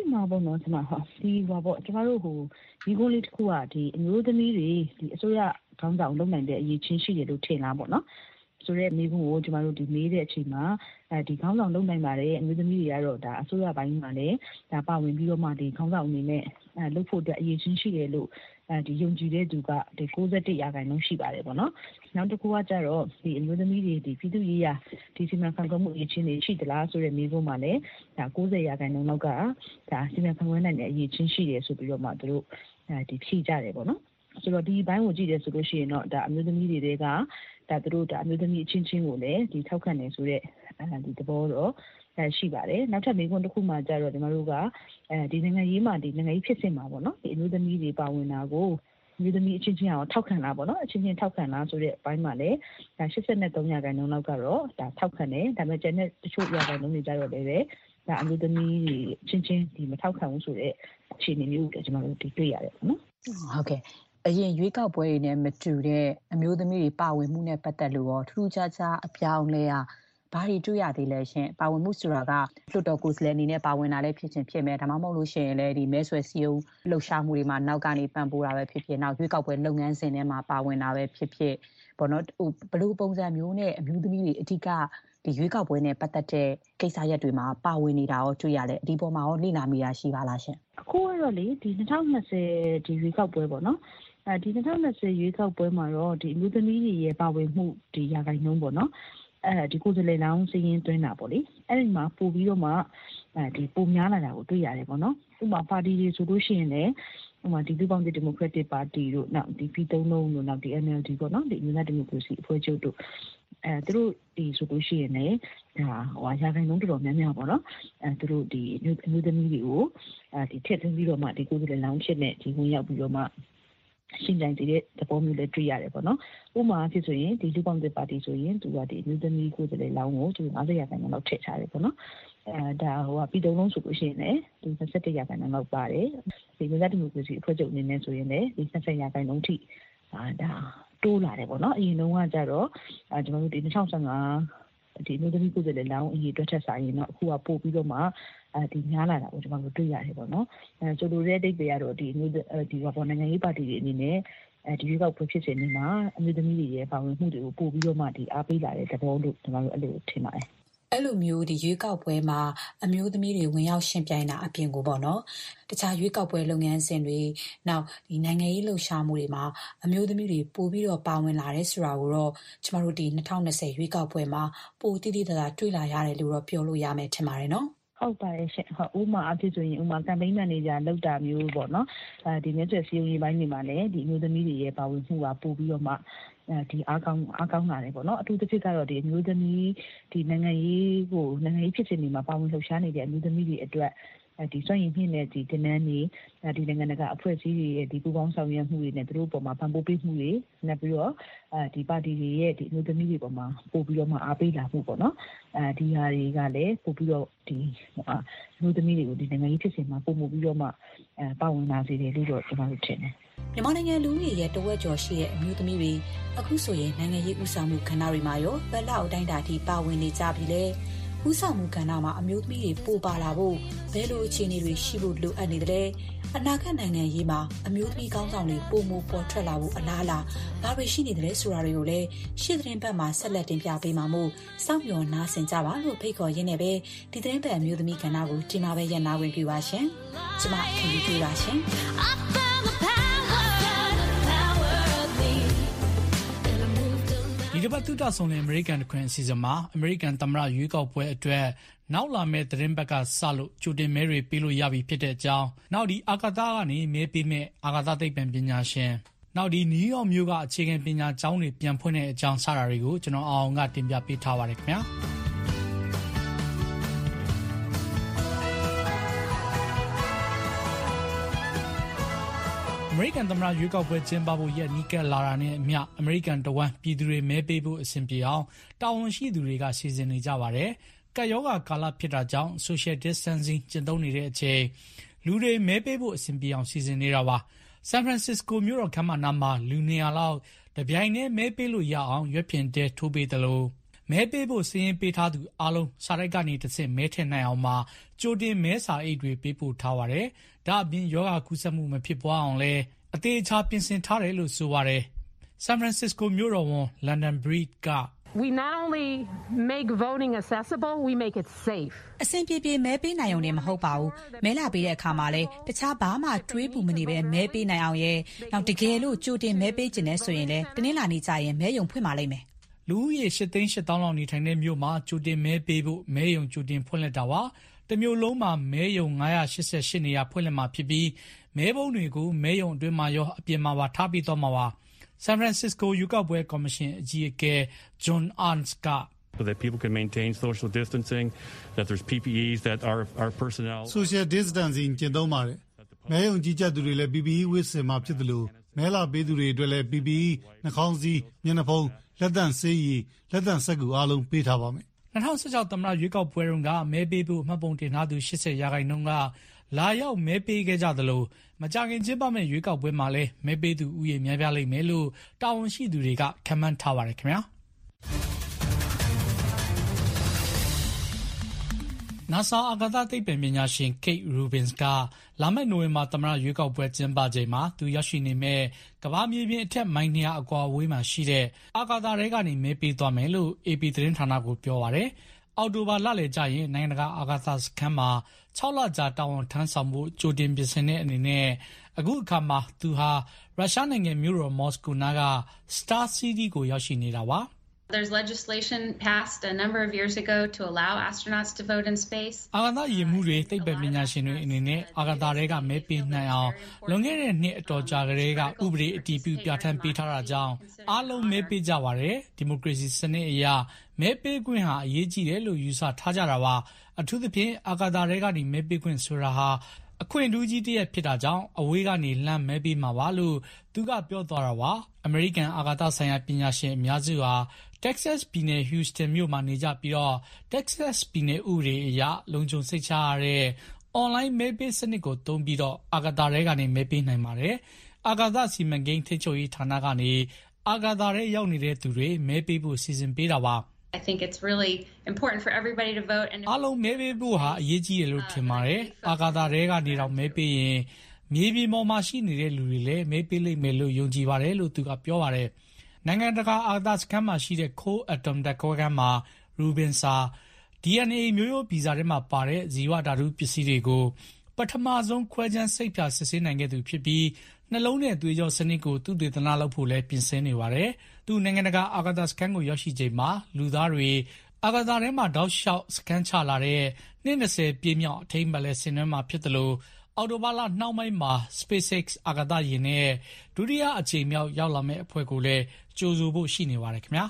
မှာပေါ့နော်ကျွန်မဒီပေါ့ကျွန်တော်တို့ဒီကုန်းလေးတစ်ခုကဒီအမျိုးသမီးတွေဒီအစိုးရခေါင်းဆောင်လုပ်နိုင်တဲ့အရေးချင်းရှိတယ်လို့ထင်လားပေါ့နော်ဆိုတဲ့မိဘကိုကျွန်တော်တို့ဒီမေးတဲ့အချိန်မှာဒီခေါင်းဆောင်လုပ်နိုင်ပါတယ်အမျိုးသမီးတွေကတော့ဒါအစိုးရပိုင်းမှာလည်းဒါပါဝင်ပြီးတော့မှဒီခေါင်းဆောင်အနေနဲ့လုပ်ဖို့အတွက်အရေးချင်းရှိတယ်လို့ဒီယုံကြည်တဲ့သူကဒီ61%ရှိပါတယ်ပေါ့နော်နောက်တစ်ခုကကျတော့ဒီအမျိုးသမီးတွေဒီပြည်သူ့ရေးရာဒီစီမံခန့်ခွဲမှုအရေးချင်းတွေရှိသလားဆိုတဲ့မိဘမှာလည်းဒါ90%လောက်ကဒါစီမံခန့်ခွဲနိုင်တဲ့အရေးချင်းရှိတယ်ဆိုပြီးတော့မှတို့ဒီဖြည့်ကြတယ်ပေါ့နော်ဆိုတော့ဒီဘိုင်းကိုကြည့်တယ်ဆိုလို့ရှိရင်တော့ဒါအမျိုးသမီးတွေကဒါတို့ဒါအမျိုးသမီးအချင်းချင်းကိုလည်းဒီထောက်ခံနေဆိုတဲ့ဒီသဘောတော့ရှိပါတယ်နောက်ထပ်မိခွန်းတစ်ခုမှကျတော့ကျွန်တော်တို့ကဒီနိုင်ငံရေးမှာဒီနိုင်ငံရေးဖြစ်စဉ်မှာပေါ့နော်ဒီအမျိုးသမီးတွေပါဝင်တာကိုအမျိုးသမီးအချင်းချင်းအောင်ထောက်ခံလားပေါ့နော်အချင်းချင်းထောက်ခံလားဆိုတဲ့အပိုင်းမှာလည်းဒါ83%လောက်ကတော့ဒါထောက်ခံတယ်ဒါပေမဲ့ကျန်တဲ့တချို့ရာခိုင်နှုန်းတွေကျတော့လည်းပဲဒါအမျိုးသမီးတွေအချင်းချင်းဒီမထောက်ခံဘူးဆိုတဲ့အခြေအနေမျိုးတွေကျွန်တော်တို့တွေ့ရတယ်ပေါ့နော်ဟုတ်ကဲ့အရင်ရွေးကောက်ပွဲတွေနဲ့မတူတဲ့အမျိုးသမီးတွေပါဝင်မှုနဲ့ပတ်သက်လို့ရောထူးခြားခြားအပြောင်းလဲဘာတွေတွေ့ရသေးလဲရှင်ပါဝင်မှုဆိုတာကလွှတ်တော်ကိုယ်စားလှယ်အနေနဲ့ပါဝင်တာလည်းဖြစ်ချင်းဖြစ်မယ်ဒါမှမဟုတ်လို့ရှိရင်လည်းဒီမဲဆွယ်စည်းရုံးလှုပ်ရှားမှုတွေမှာနောက်ကနေပံ့ပိုးတာပဲဖြစ်ဖြစ်နောက်ရွေးကောက်ပွဲလုပ်ငန်းစဉ်ထဲမှာပါဝင်တာပဲဖြစ်ဖြစ်ပေါ့နော်ဘယ်လိုပုံစံမျိုးနဲ့အမျိုးသမီးတွေအဓိကဒီရွေးကောက်ပွဲနဲ့ပတ်သက်တဲ့ကိစ္စရပ်တွေမှာပါဝင်နေတာရောတွေ့ရလဲဒီပေါ်မှာရောလေ့လာမိတာရှိပါလားရှင်အခုကတော့လေဒီ2020ဒီရွေးကောက်ပွဲပေါ့နော်ဒီ2020ရွေးကောက်ပွဲမှာတော့ဒီအမျိုးသမီးတွေရဲ့ပါဝင်မှုဒီရာခိုင်နှုန်းပေါ့နော်ဒီကိုယ်စားလှယ်လောင်းစည်ရင်းသွင်းတာပေါ့လေအဲ့ဒီမှာပို့ပြီးတော့မှဒီပုံများလာတာကိုတွေ့ရတယ်ပေါ့နော်ဥပမာပါတီတွေဆိုလို့ရှိရင်လည်းဥပမာဒီလူပေါင်းဒီမိုကရက်တစ်ပါတီတို့နောက်ဒီပြည်သုံးလုံးတို့နောက်ဒီ NLD ပေါ့နော်ဒီအမျိုးသားဒီမိုကရေစီအဖွဲ့ချုပ်တို့သူတို့ဒီဆိုလို့ရှိရင်လည်းဒါရာခိုင်နှုန်းတော်တော်များများပေါ့နော်သူတို့ဒီအမျိုးသမီးတွေကိုဒီထည့်သွင်းပြီးတော့မှဒီကိုယ်စားလှယ်လောင်းဖြစ်နေဒီဝင်ရောက်ပြီးတော့မှရှင်းကြတဲ့သဘောမျိုးလည်းတွေ့ရတယ်ပေါ့နော်။ဥပမာဖြစ်ဆိုရင်ဒီလူပေါင်းတဲ့ပါတီဆိုရင်သူကဒီအမျိုးသမီးကိုယ်စားလှယ်လောင်းကိုသူ90%လောက်ထည့်ထားတယ်ပေါ့နော်။ဒါပြည်တုံးလုံးဆိုလို့ရှိရင်လည်းသူ21%လောက်ပါတယ်။ဒီမျိုးသားဒီမိုကရေစီအဖွဲ့ချုပ်အနေနဲ့ဆိုရင်လည်းဒီ20%ထိဒါတိုးလာတယ်ပေါ့နော်။အရင်တုန်းကကျတော့ကျွန်တော်တို့ဒီ2015ဒီမျိုးသမီးကိုယ်စားလှယ်လောင်းအရေးအတွက်ထက်ဆိုင်ရင်တော့အခုကပို့ပြီးတော့မှဒီများလာတာကိုကျွန်တော်တို့တွေ့ရတယ်ပေါ့နော်ဆိုလိုတဲ့အဓိပ္ပာယ်ကတော့ဒီပေါ်နိုင်ငံရေးပါတီတွေအနေနဲ့ဒီရွေးကောက်ပွဲဖြစ်စဉ်တွေမှာအမျိုးသမီးတွေရဲ့ပါဝင်မှုတွေကိုပို့ပြီးတော့မှဒီအားပေးလာတဲ့သဘောလို့ကျွန်တော်တို့အဲ့လိုထင်ပါတယ်အဲ့လိုမျိုးဒီရွေးကောက်ပွဲမှာအမျိုးသမီးတွေဝင်ရောက်ရှင်ပြိုင်တာအပြင်ကိုပေါ့နော်တခြားရွေးကောက်ပွဲလုပ်ငန်းစဉ်တွေနောက်ဒီနိုင်ငံရေးလှုပ်ရှားမှုတွေမှာအမျိုးသမီးတွေပိုပြီးတော့ပါဝင်လာတဲ့ဆိုတာကိုတော့ကျမတို့ဒီ2020ရွေးကောက်ပွဲမှာပိုတိတိကျကျတွေ့လာရတယ်လို့တော့ပြောလို့ရမယ်ထင်ပါတယ်နော်ဟုတ်ပါတယ်ရှင်ဟုတ်ဥမာအဖြစ်ဆိုရင်ဥမာကမ်ပိန်းမန်နေဂျာလောက်တာမျိုးပေါ့နော်ဒီမျက်စိစည်းရုံးရေးပိုင်းတွေမှာလည်းဒီအမျိုးသမီးတွေရဲ့ပါဝင်မှုကပို့ပြီးတော့မှဒီအားကောင်းလာတယ်ပေါ့နော်အထူးသဖြင့်ကတော့ဒီအမျိုးသမီးဒီနိုင်ငံရေးဖြစ်စဉ်တွေမှာပါဝင်လှုပ်ရှားနေတဲ့အမျိုးသမီးတွေအတွက်ဒီစွမ်းရည်မြင့်တဲ့ဒီတင်နန်းတွေဒီနိုင်ငံတကာအဖွဲ့အစည်းတွေရဲ့ဒီပူးပေါင်းဆောင်ရွက်မှုတွေနဲ့သူတို့ပေါ်မှာပံ့ပိုးပေးမှုတွေနဲ့ပြီးတော့ဒီပါတီတွေရဲ့ဒီအမျိုးသမီးတွေပေါ်မှာပို့ပြီးတော့မှအားပေးလာမှုပေါ့နော်ဒီဟာတွေကလည်းပို့ပြီးတော့ဒီအမျိုးသမီးတွေကိုဒီနိုင်ငံရေးဖြစ်စဉ်မှာပုံမှုပြီးတော့မှပါဝင်လာစေတယ်လို့တော့ကျွန်တော်တို့ထင်တယ်မြန်မာနိုင်ငံလူဦးရေရဲ့တဝက်ကျော်ရှိတဲ့အမျိုးသမီးတွေအခုဆိုရင်နိုင်ငံရေးဥဆောင်မှုကဏ္ဍတွေမှာရောဘယ်လောက်အတိုင်းအတာထိပါဝင်နေကြပြီလဲဥဆောင်မှုကဏ္ဍမှာအမျိုးသမီးတွေပိုပါလာဖို့ဘယ်လိုအခြေအနေတွေရှိဖို့လိုအပ်နေသလဲအနာဂတ်နိုင်ငံရေးမှာအမျိုးသမီးကောင်းဆောင်တွေပုံမပေါ်ထွက်လာဖို့အလားအလာဘာတွေရှိနေသလဲဆိုတာတွေကိုလည်းရှေ့သတင်းပတ်မှာဆက်လက်တင်ပြပေးမှာမို့စောင့်မျှော်နားဆင်ကြပါလို့ဖိတ်ခေါ်ရင်းနဲ့ပဲဒီသတင်းပတ်အမျိုးသမီးကဏ္ဍကိုဒီမှာပဲရနာဝင်ပြပါရှင်ကျမခင်ဗျာပါရှင်ဒီတစ်ပတ်သုတဆောင်တဲ့ American တခွင်အစီအစဉ်မှာ American သမ္မတရွေးကောက်ပွဲအတွက်နောက်လာမယ့်သတင်းပတ်ကစလို့ကြိုတင်မဲတွေပေးလို့ရပြီဖြစ်တဲ့အကြောင်းနောက်ဒီအာကာသကနေမဲပေးမဲ့အာကာသသိပ္ပံပညာရှင်နောက်ဒီနယူးယောက်မြို့ကအခြေခံပညာကျောင်းတွေပြန်ဖွင့်တဲ့အကြောင်းစတာတွေကိုကျွန်တော်အောင်ကတင်ပြပေးထားပါတယ်ခင်ဗျာအမေရိကန်သမ္မတရွေးကောက်ပွဲကျင်းပဖို့ရက်နီးကပ်လာတာနဲ့အမျှအမေရိကန်တဝန်းပြည်သူတွေမဲပေးဖို့အဆင်ပြေအောင်တာဝန်ရှိသူတွေကစီစဉ်နေကြပါတယ်။ကပ်ရောဂါကာလဖြစ်တာကြောင့် social distancing ကျင့်သုံးနေတဲ့အချိန်လူတွေမဲပေးဖို့အဆင်ပြေအောင်စီစဉ်နေတာပါ။ San Francisco မြို့တော်ခမ်းမနားမှာလူ200လောက်တပြိုင်တည်းမဲပေးလို့ရအောင်ရွက်ဖျင်တဲထိုးပေးတယ်လို့မဲပေးဖို့စာရင်းပေးထားသူအားလုံးစာတိုက်ကနေတစ်ဆင့်မဲထည့်နိုင်အောင်မှာကြိုတင်မဲစာအိတ်တွေပေးပို့ထားပါတယ်။ဒါအပြင်ရောဂါကူးစက်မှုမဖြစ်ပွားအောင်လဲအသေးအချာပြင်ဆင်ထားတယ်လို့ဆိုပါတယ်။ San Francisco မြို့တော်ဝန် London Breed က We not only make voting accessible, we make it safe. အဆင်ပြေပြေမဲပေးနိုင်ုံနဲ့မဟုတ်ပါဘူး။မဲလာပေးတဲ့အခါမှာလဲတခြားဘာမှတွေးပူမနေပဲမဲပေးနိုင်အောင်ရဲ့နောက်တကယ်လို့ကြိုတင်မဲပေးခြင်းနဲ့ဆိုရင်လဲတနင်္လာနေ့ကျရင်မဲယုံဖွင့်ပါလိမ့်မယ်။လူဦးရေ8,800,000 လောက်နေထိုင်တဲ့မြို့မှာကြိုတင်မဲပေးဖို့မဲယုံကြိုတင်ဖွင့်လှစ်တာပါ။တမျိုးလုံးမှာမဲယုံ988နေရာဖွင့်လှစ်မှာဖြစ်ပြီးမဲပုံးတွေကိုမဲယုံအတွင်းမှာရောအပြင်မှာပါထားပြီးတော့မှာပါ။ San Francisco ရွေးကောက်ပွဲကော်မရှင်အကြီးအကဲ John Ernst က so that people can maintain social distancing, that there's PPEs, that our personnel social distancing ကျင့်သုံးပါတယ်။မဲယုံကြီးကြပ်သူတွေလည်း PPE ဝတ်ဆင်မှာဖြစ်တယ်လို့မဲလာပေးသူတွေအတွက်လည်း PPE နှာခေါင်းစည်းမျက်နှာဖုံးလက်သန့်ဆေးရည်လက်သန့်စက္ကူအားလုံးပေးထားပါမယ်။2016 သမ္မတရွေးကောက်ပွဲတုန်းကမဲပေးဖို့မှတ်ပုံတင်ထားသူ80%ကလာရောက်မဲပေးခဲ့ကြသလိုမကြခင်ကျင်းပမဲ့ရွေးကောက်ပွဲမှာလည်းမဲပေးသူဥယျာဉ်များပြားလိမ့်မယ်လို့တာဝန်ရှိသူတွေကခန့်မှန်းထားပါတယ်ခင်ဗျာ။ NASA အာကာသသိပ္ပံပညာရှင် Kate Rubins ကလာမယ့်နိုဝင်ဘာသမ္မတရွေးကောက်ပွဲကျင်းပချိန်မှာသူရောက်ရှိနေမဲ့ကမ္ဘာမြေပြင်အထက်မိုင်200အကွာအဝေးမှာရှိတဲ့အာကာသထဲကနေမဲပေးသွားမယ်လို့ AP သတင်းဌာနကိုပြောပါတယ်။အောက်တိုဘာလလယ်ကျရင်နိုင်ငံတကာအာကာသစခန်းမှာ6လကြာတာဝန်ထမ်းဆောင်ဖို့ကြိုတင်ပြင်ဆင်တဲ့အနေနဲ့အခုအခါမှာသူဟာရုရှားနိုင်ငံမြို့တော်မော်စကိုနာက Star City ကိုရောက်ရှိနေတာပါ။ There's legislation passed a number of years ago to allow astronauts to vote in space. အာကာသယာဉ်မှူးတွေသိပ္ပံပညာရှင်တွေအနေနဲ့အာကာသတွေကမဲပေးနိုင်အောင်လွန်ခဲ့တဲ့နှစ်အတော်ကြာကတည်းကဥပဒေအတည်ပြုပြဋ္ဌာန်းပေးထားတာကြောင့်အားလုံးမဲပေးကြပါတယ်။ဒီမိုကရေစီစနစ်အရမဲပေးခွင့်ဟာအရေးကြီးတယ်လို့ယူဆထားကြတာပါ။အထူးသဖြင့်အာကာသတွေကနေမဲပေးခွင့်ဆိုတာဟာအခွင့်အရေးကြီးတစ်ရပ်ဖြစ်တာကြောင့်အဝေးကနေလှမ်းမဲပေးမှာပါလို့သူကပြောသွားတာပါ။အမေရိကန်အာကာသဆိုင်ရာပညာရှင်အများစုဟာTexas ပြည်နယ် Houston မြို့မှာနေကြပြီးတော့ Texas ပြည်နယ်ဥပဒေအရလုံခြုံစိတ်ချရတဲ့ online မဲပေးစနစ်ကိုသုံးပြီးတော့အာကာသတွေကနေမဲပေးနိုင်ပါတယ်။အာကာသစီမံကိန်းထိန်းချုပ်ရေးဌာနကနေအာကာသတွေရောက်နေတဲ့သူတွေမဲပေးဖို့စီစဉ်ပေးတာပါ။ I think it's really important for everybody to vote and အားလုံးမဲပေးဖို့ဟာအရေးကြီးတယ်လို့ထင်ပါတယ်။အာကာသတွေကနေတော့မဲပေးရင်မြေပြင်ပေါ်မှာရှိနေတဲ့လူတွေလည်းမဲပေးလိမ့်မယ်လို့ယုံကြည်ပါတယ်လို့သူကပြောပါတယ်။နိုင်ငံတကာအာကာသစခန်းမှာရှိတဲ့ Cold Atom ဓာတ်ခွဲခန်းမှာ Rubins ဟာ DNA မျိုးရိုးဗီဇထဲမှာပါတဲ့ဇီဝဓာတုပစ္စည်းတွေကိုပထမဆုံးခွဲခြမ်းစိတ်ဖြာစစ်ဆေးနိုင်ခဲ့သူဖြစ်ပြီးနှလုံးနဲ့သွေးကြောစနစ်ကိုသူတည်တနာလုပ်ဖို့လည်းပြင်ဆင်နေပါတယ်။သူနိုင်ငံတကာအာကာသစခန်းကိုရောက်ရှိချိန်မှာလူသားတွေအာကာသထဲမှာတောက်လျှောက်စခန်းချလာတဲ့နှစ်20ပြည့်မြောက်အထိမ်းအမှတ်လည်းဆင်နွှဲမှာဖြစ်တယ်လို့အော်တိုဘာလနှောင်းပိုင်းမှာ SpaceX အာကာသယာဉ်နဲ့ဒုတိယအကြိမ်မြောက်ရောက်လာမယ့်အဖွဲ့ကိုလည်းကြိုဆိုဖို့ရှိနေပါတယ်ခင်ဗျာ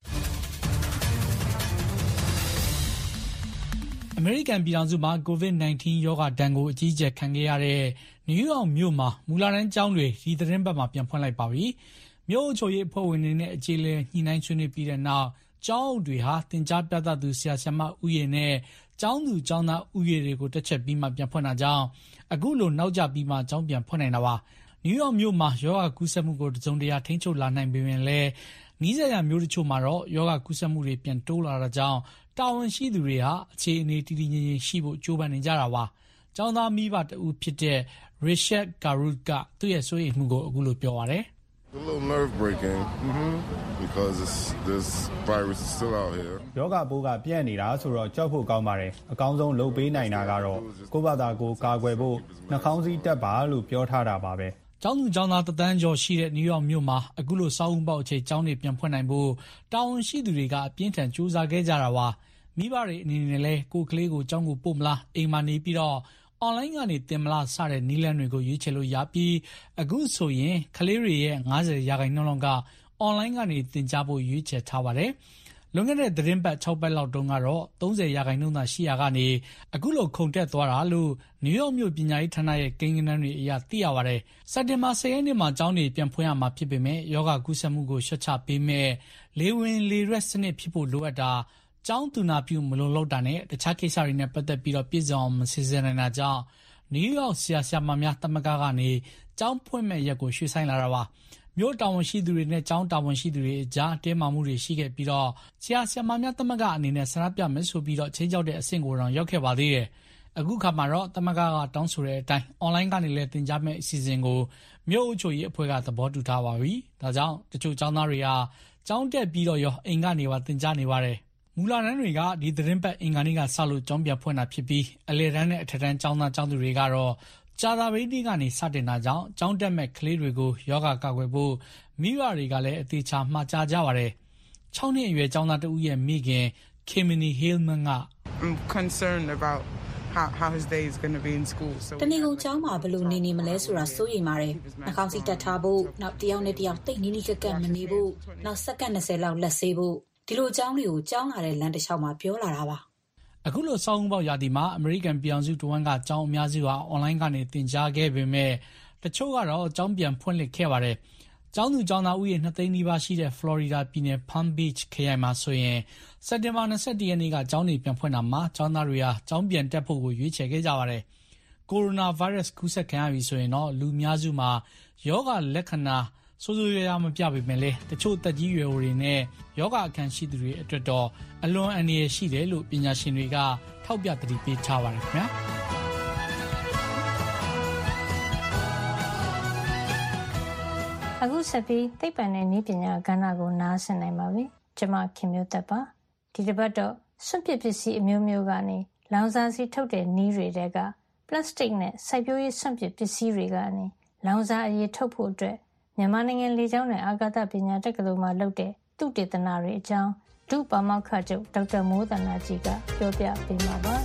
အမေရိကန်ပြည်ထောင်စုမှာ COVID-19 ရောဂါဒဏ်ကိုအကြီးအကျယ်ခံခဲ့ရတဲ့နယူးယောက်မြို့မှာမူလတန်းကျောင်းတွေဒီသတင်းပတ်မှာပြန်ဖွင့်လိုက်ပါပြီမြို့အုပ်ချုပ်ရေးအဖွဲ့ဝင်တွေနဲ့အခြေအနေညှိနှိုင်းဆွေးနွေးပြီးတဲ့နောက်ကျောင်းအုပ်တွေဟာသင်ကြားပြသသူဆရာဆရာမဥယျာဉ်နဲ့ကျောင်းသူကျောင်းသားဥယျာဉ်တွေကိုတက်ချက်ပြီးမှပြန်ဖွင့်တာကြောင့်အခုလိုနောက်ကျပြီးမှကျောင်းပြန်ဖွင့်နိုင်တာပါနယူးယောက်မြို့မှာယောဂကူးစက်မှုကိုတစုံတရာထိန်းချုပ်လာနိုင်ပေမဲ့လည်းနီးစပ်ရာမြို့တချို့မှာတော့ယောဂကူးစက်မှုတွေပြန်တိုးလာတာကြောင့်တာဝန်ရှိသူတွေဟာအခြေအနေတည်တည်ငြိမ်ငြိမ်ရှိဖို့ကြိုးပမ်းနေကြတာပါကျောင်းသားမိဘတဦးဖြစ်တဲ့ Rishad Garud ကသူ့ရဲ့စိုးရိမ်မှုကိုအခုလိုပြောပါတယ် A little nerve breaking because this virus is still out here. ယောဂပိုးကပြန့်နေတာဆိုတော့ကြောက်ဖို့ကောင်းပါတယ်အကောင်းဆုံးလုပ်ပေးနိုင်တာကတော့ကိုယ့်ဘာသာကိုကာကွယ်ဖို့နှာခေါင်းစည်းတပ်ပါလို့ပြောထားတာပါပဲကျောင်းသူကျောင်းသားတသန်းကျော်ရှိတဲ့နယူးယောက်မြို့မှာအခုလိုစောင်းဥပေါက်အခြေကျောင်းတွေပြန်ဖွင့်နိုင်ဖို့တာဝန်ရှိသူတွေကအပြင်းထန်ကြိုးစားခဲ့ကြတာပါမိဘတွေအနေနဲ့လည်းကိုယ်ကလေးကိုကျောင်းကိုပို့မလားအိမ်မှာနေပြီးတော့online ကနေတင်မလားစတဲ့နည်းလမ်းတွေကိုရွေးချယ်လို့ရပြီးအခုဆိုရင်ကလေးတွေရဲ့90%လောက်က online ကနေတင်ကြားဖို့ရွေးချယ်ထားပါတယ်။လွန်ခဲ့တဲ့သတင်းပတ်6ပတ်လောက်တုန်းကတော့30%သာရှိရာကနေအခုလိုခုန်တက်သွားတာလို့နယူးယောက်မြို့ပညာရေးဌာနရဲ့ကိန်းဂဏန်းတွေအရသိရပါတယ်။စက်တင်ဘာ10ရက်နေ့မှာကျောင်းတွေပြန်ဖွင့်ရမှာဖြစ်ပေမဲ့ယောဂကူးစက်မှုကိုလျှော့ချပေးမဲ့လေဝင်လေရက်စနစ်ဖြစ်ဖို့လိုအပ်တာကျောင်းသူနာပြုမလုံလောက်တာနဲ့တခြားကိစ္စတွေနဲ့ပတ်သက်ပြီးတော့ပြည်စုံအောင်မစီစဉ်နိုင်တာကြောင့်နယူးယောက်ဆရာဆရာမများတမကကနေကျောင်းဖွင့်မဲ့ရက်ကိုရွှေ့ဆိုင်းလာတာပါမြို့တာဝန်ရှိသူတွေနဲ့ကျောင်းတာဝန်ရှိသူတွေအကြားတင်းမာမှုတွေရှိခဲ့ပြီးတော့ဆရာဆရာမများသမဂ္ဂအနေနဲ့ဆန္ဒပြမယ်ဆိုပြီးတော့ချိန်ကြောက်တဲ့အဆင့်ကိုတော့ရောက်ခဲ့ပါသေးတယ်။အခုခါမှာတော့သမဂ္ဂကတောင်းဆိုတဲ့အတိုင်းအွန်လိုင်းကနေလည်းသင်ကြားမယ့်အစီအစဉ်ကိုမြို့အုပ်ချုပ်ရေးအဖွဲ့ကသဘောတူထားပါပြီ။ဒါကြောင့်တချို့ကျောင်းသားတွေဟာကျောင်းတက်ပြီးတော့ရောအိမ်ကနေပါသင်ကြားနေပါတယ်။မူလတန်းတွေကဒီသတင်းပတ်အင်္ဂါနေ့ကစလို့ကျောင်းပြန်ဖွင့်တာဖြစ်ပြီးအလယ်တန်းနဲ့အထက်တန်းကျောင်းသားကျောင်းသူတွေကတော့ကြာသပတေးနေ့ကနေစတင်တာကြောင့်ကျောင်းတက်မဲ့ကလေးတွေကိုယောဂကာကွယ်ဖို့မိဘတွေကလည်းအသေးချာမှာကြားကြပါတယ်။6နှစ်အရွယ်ကျောင်းသားတဦးရဲ့မိခင် Kimini Hillman က I'm concerned about how his day is going to be in school. So တနေ့ကုန်ကျောင်းမှာဘယ်လိုနေမလဲဆိုတာစိုးရိမ်ပါတယ်။နှာခေါင်းစည်းတက်ထားဖို့နောက်တယောက်နဲ့တယောက်တိတ်နီးနီးကက်ကက်မနေဖို့နောက်စက္ကန့်20လောက်လက်ဆေးဖို့ဒီလိုအကြောင်းတွေကိုကျောင်းလာတဲ့လမ်းတစ်လျှောက်မှာပြောလာတာပါ။အခုလိုစောင်းပေါက်ရာသီမှာအမေရိကန်ပြည်အောင်စုတဝန်းကကျောင်းအများစုဟာအွန်လိုင်းကနေသင်ကြားခဲ့ပေမဲ့တချို့ကတော့ကျောင်းပြန်ဖွင့်လှစ်ခဲ့ပါတယ်။ကျောင်းသူကျောင်းသားဦးရေ2သိန်းနီးပါးရှိတဲ့ Florida ပြည်နယ် Palm Beach ခရိုင်မှာဆိုရင်စက်တင်ဘာ21ရက်နေ့ကကျောင်းတွေပြန်ဖွင့်တာမှာကျောင်းသားတွေဟာကျောင်းပြန်တက်ဖို့ကိုရွေးချယ်ခဲ့ကြပါတယ်။ကိုရိုနာဗိုင်းရပ်စ်ကူးစက်ခံရပြီဆိုရင်တော့လူများစုမှာယောဂလက္ခဏာဆိုးဆိုးရွားရွားမပြပေမဲ့လည်းတချို့သက်ကြီးရွယ်အိုတွေနဲ့ယောဂအခံရှိသူတွေအတွက်တော့အလွန်အန္တရာယ်ရှိတယ်လို့ပညာရှင်တွေကထောက်ပြသတိပေးထားပါတယ်ခင်ဗျာအခုဆက်ပြီးသိပ္ပံနဲ့နည်းပညာကဏ္ဍကိုနားဆင်နိုင်ပါပြီကျွန်မခင်မျိုးသက်ပါဒီတစ်ပတ်တော့စွန့်ပစ်ပစ္စည်းအမျိုးမျိုးကနေလောင်စာဆီထုတ်တဲ့နည်းတွေတဲကပလတ်စတစ်နဲ့စိုက်ပျိုးရေးစွန့်ပစ်ပစ္စည်းတွေကနေလောင်စာအရည်ထုတ်ဖို့အတွက်မြန်မာနိုင်ငံလေကြောင်းနဲ့အာကာသပညာတက္ကသိုလ်မှာလုပ်တဲ့သုတေသနတွေအကြောင်းဒုပါမောက္ခချုပ်ဒေါက်တာမိုးသနာကြီးကပြောပြပေးမှာပါ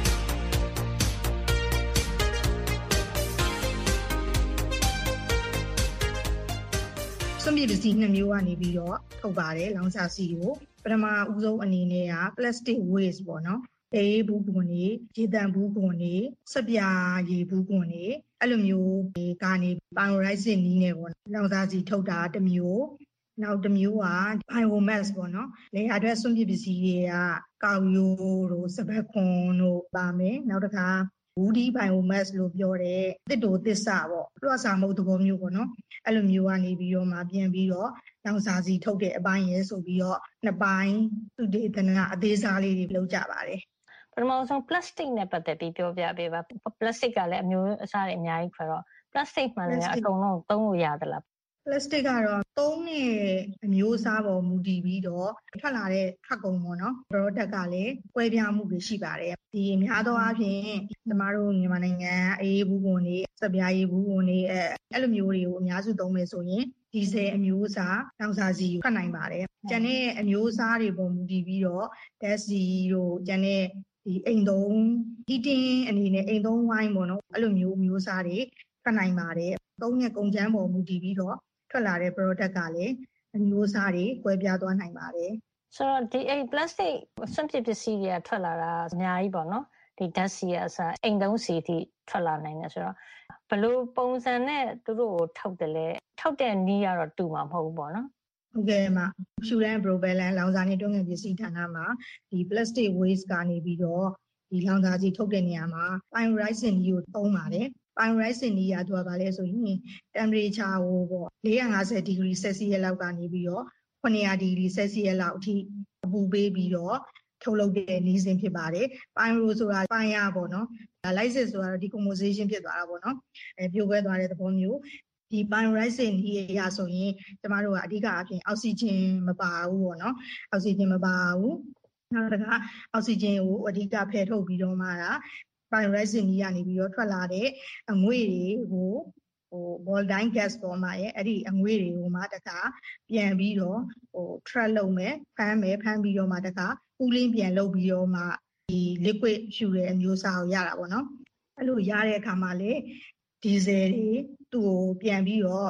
စွန့်ပစ်ပစ္စည်း2မျိုးကနေပြီးတော့ထုတ်ပါတယ်လောင်စာဆီကိုပထမဦးဆုံးအနေနဲ့က plastic waste ပေါ့နော်အေးဘူးကွန်တွေရေတံဘူးကွန်တွေစပြာရေဘူးကွန်တွေအဲ့လိုမျိုးကနေ pyrolysis နည်းနဲ့ပေါ့လောင်စာဆီထုတ်တာတစ်မျိုးနောက်တစ်မျိုးက biomass ပေါ့နော်လေယာအတွက်စွန့်ပစ်ပစ္စည်းတွေကကောက်ရိုးတို့စပက်ခွန်တို့ပါမယ်နောက်တစ်ခါwoody biomass လို့ပြောတဲ့တစ်တိုသစ္စာပေါ့လွှတ်စာမုတ်သဘောမျိုးပေါ့နော်အဲ့လိုမျိုးကနေပြီးတော့မှပြန်ပြီးတော့လောင်စာဆီထုတ်တဲ့အပိုင်းရဲဆိုပြီးတော့နှစ်ပိုင်းသူတေသနအသေးစားလေးတွေလုပ်ကြပါတယ်ပထမဆုံး plastic နဲ့ပတ်သက်ပြီးပြောပြပေးပါ plastic ကလည်းအမျိုးအစားတွေအများကြီးခွဲတော့ plastic မှလည်းအကုန်လုံးသုံးလို့ရသလား plastic ကတော့သုံးတဲ့အမျိုးအစားပေါ်မူတည်ပြီးတော့ထွက်လာတဲ့ထွက်ကုန်ပေါ့နော် product ကလည်းကွဲပြားမှုတွေရှိပါတယ်ဒီအများသောအားဖြင့်ကျမတို့မြန်မာနိုင်ငံအေးဘူးကွန်တွေစပြားရည်ဘူးကွန်တွေအဲ့လိုမျိုးတွေကိုအများစုသုံးမယ်ဆိုရင်ဒီဇယ်အမျိုးအစားလောင်စာဆီထွက်နိုင်ပါတယ်ကျန်တဲ့အမျိုးအစားတွေပေါ်မူတည်ပြီးတော့ဓာတ်ဆီတို့ကျန်တဲ့ဒီအိမ်သုံး heating အနေနဲ့အိမ်သုံးဝိုင်းပေါ့နော်အဲ့လိုမျိုးမျိုးစားတွေထွက်နိုင်ပါတယ်သုံးတဲ့ကုန်ကျန်းပေါ်မူတည်ပြီးတော့ထွက်လာတဲ့ product ကလည်းအမျိုးအစားတွေကွဲပြားသွားနိုင်ပါတယ်ဆိုတော့ဒီplastic စွန့်ပစ်ပစ္စည်းတွေကထွက်လာတာအများကြီးပေါ့နော်ဒီဓာတ်ဆီအစားအိမ်သုံးဆီအထိထွက်လာနိုင်တယ်ဆိုတော့ဘယ်လိုပုံစံနဲ့သူတို့ကိုထုတ်တယ်လဲထုတ်တဲ့နည်းကတော့တူမှာမဟုတ်ဘူးပေါ့နော်ဟုတ်ကဲ့မှာဖြူရန် Propeller လောင်စာနဲ့တွန်းကန်ပစ္စည်းဌာနမှာဒီ plastic waste ကနေပြီးတော့ဒီလောင်စာဆီထုတ်တဲ့နေရာမှာ pyrolysis နည်းကိုသုံးပါတယ် pyrolysis နည်းကသူကဘာလဲဆိုရင် temperature ကိုပေါ့450 degree Celsius လောက်ကနေပြီးတော့900 degree Celsius လောက်အထိအပူပေးပြီးတော့ထုတ်လုပ်တဲ့နည်းစဉ်ဖြစ်ပါတယ် pyro ဆိုတာပိုင်းရပေါ့နော် lysis ဆိုတာ decomposition ဖြစ်သွားတာပေါ့နော်ပြိုကွဲသွားတဲ့သဘောမျိုးဒီ pyrolysis နည်းအရဆိုရင်ကျမတို့ကအဓိကအပြင်အောက်ဆီဂျင်မပါဘူးပေါ့နော်အောက်ဆီဂျင်မပါဘူးနောက်တစ်ခါအောက်ဆီဂျင်ကိုအဓိကဖယ်ထုတ်ပြီးတော့မှတာ pyrolysis နည်းကနေပြီးတော့ထွက်လာတဲ့အငွေ့တွေကိုvolatile gas ပေါ်မှာရဲ့အဲ့ဒီအငွေ့တွေကိုမှတခါပြန်ပြီးတော့trap လုပ်မယ်ဖမ်းပြီးတော့မှတခါcooling ပြန်လုပ်ပြီးတော့မှဒီ liquid ဖြူတဲ့အမျိုးအစားကိုရတာပေါ့နော်အဲ့လိုရတဲ့အခါမှာလေဒီဇယ်တွေသူ့ကိုပြန်ပြီးတော့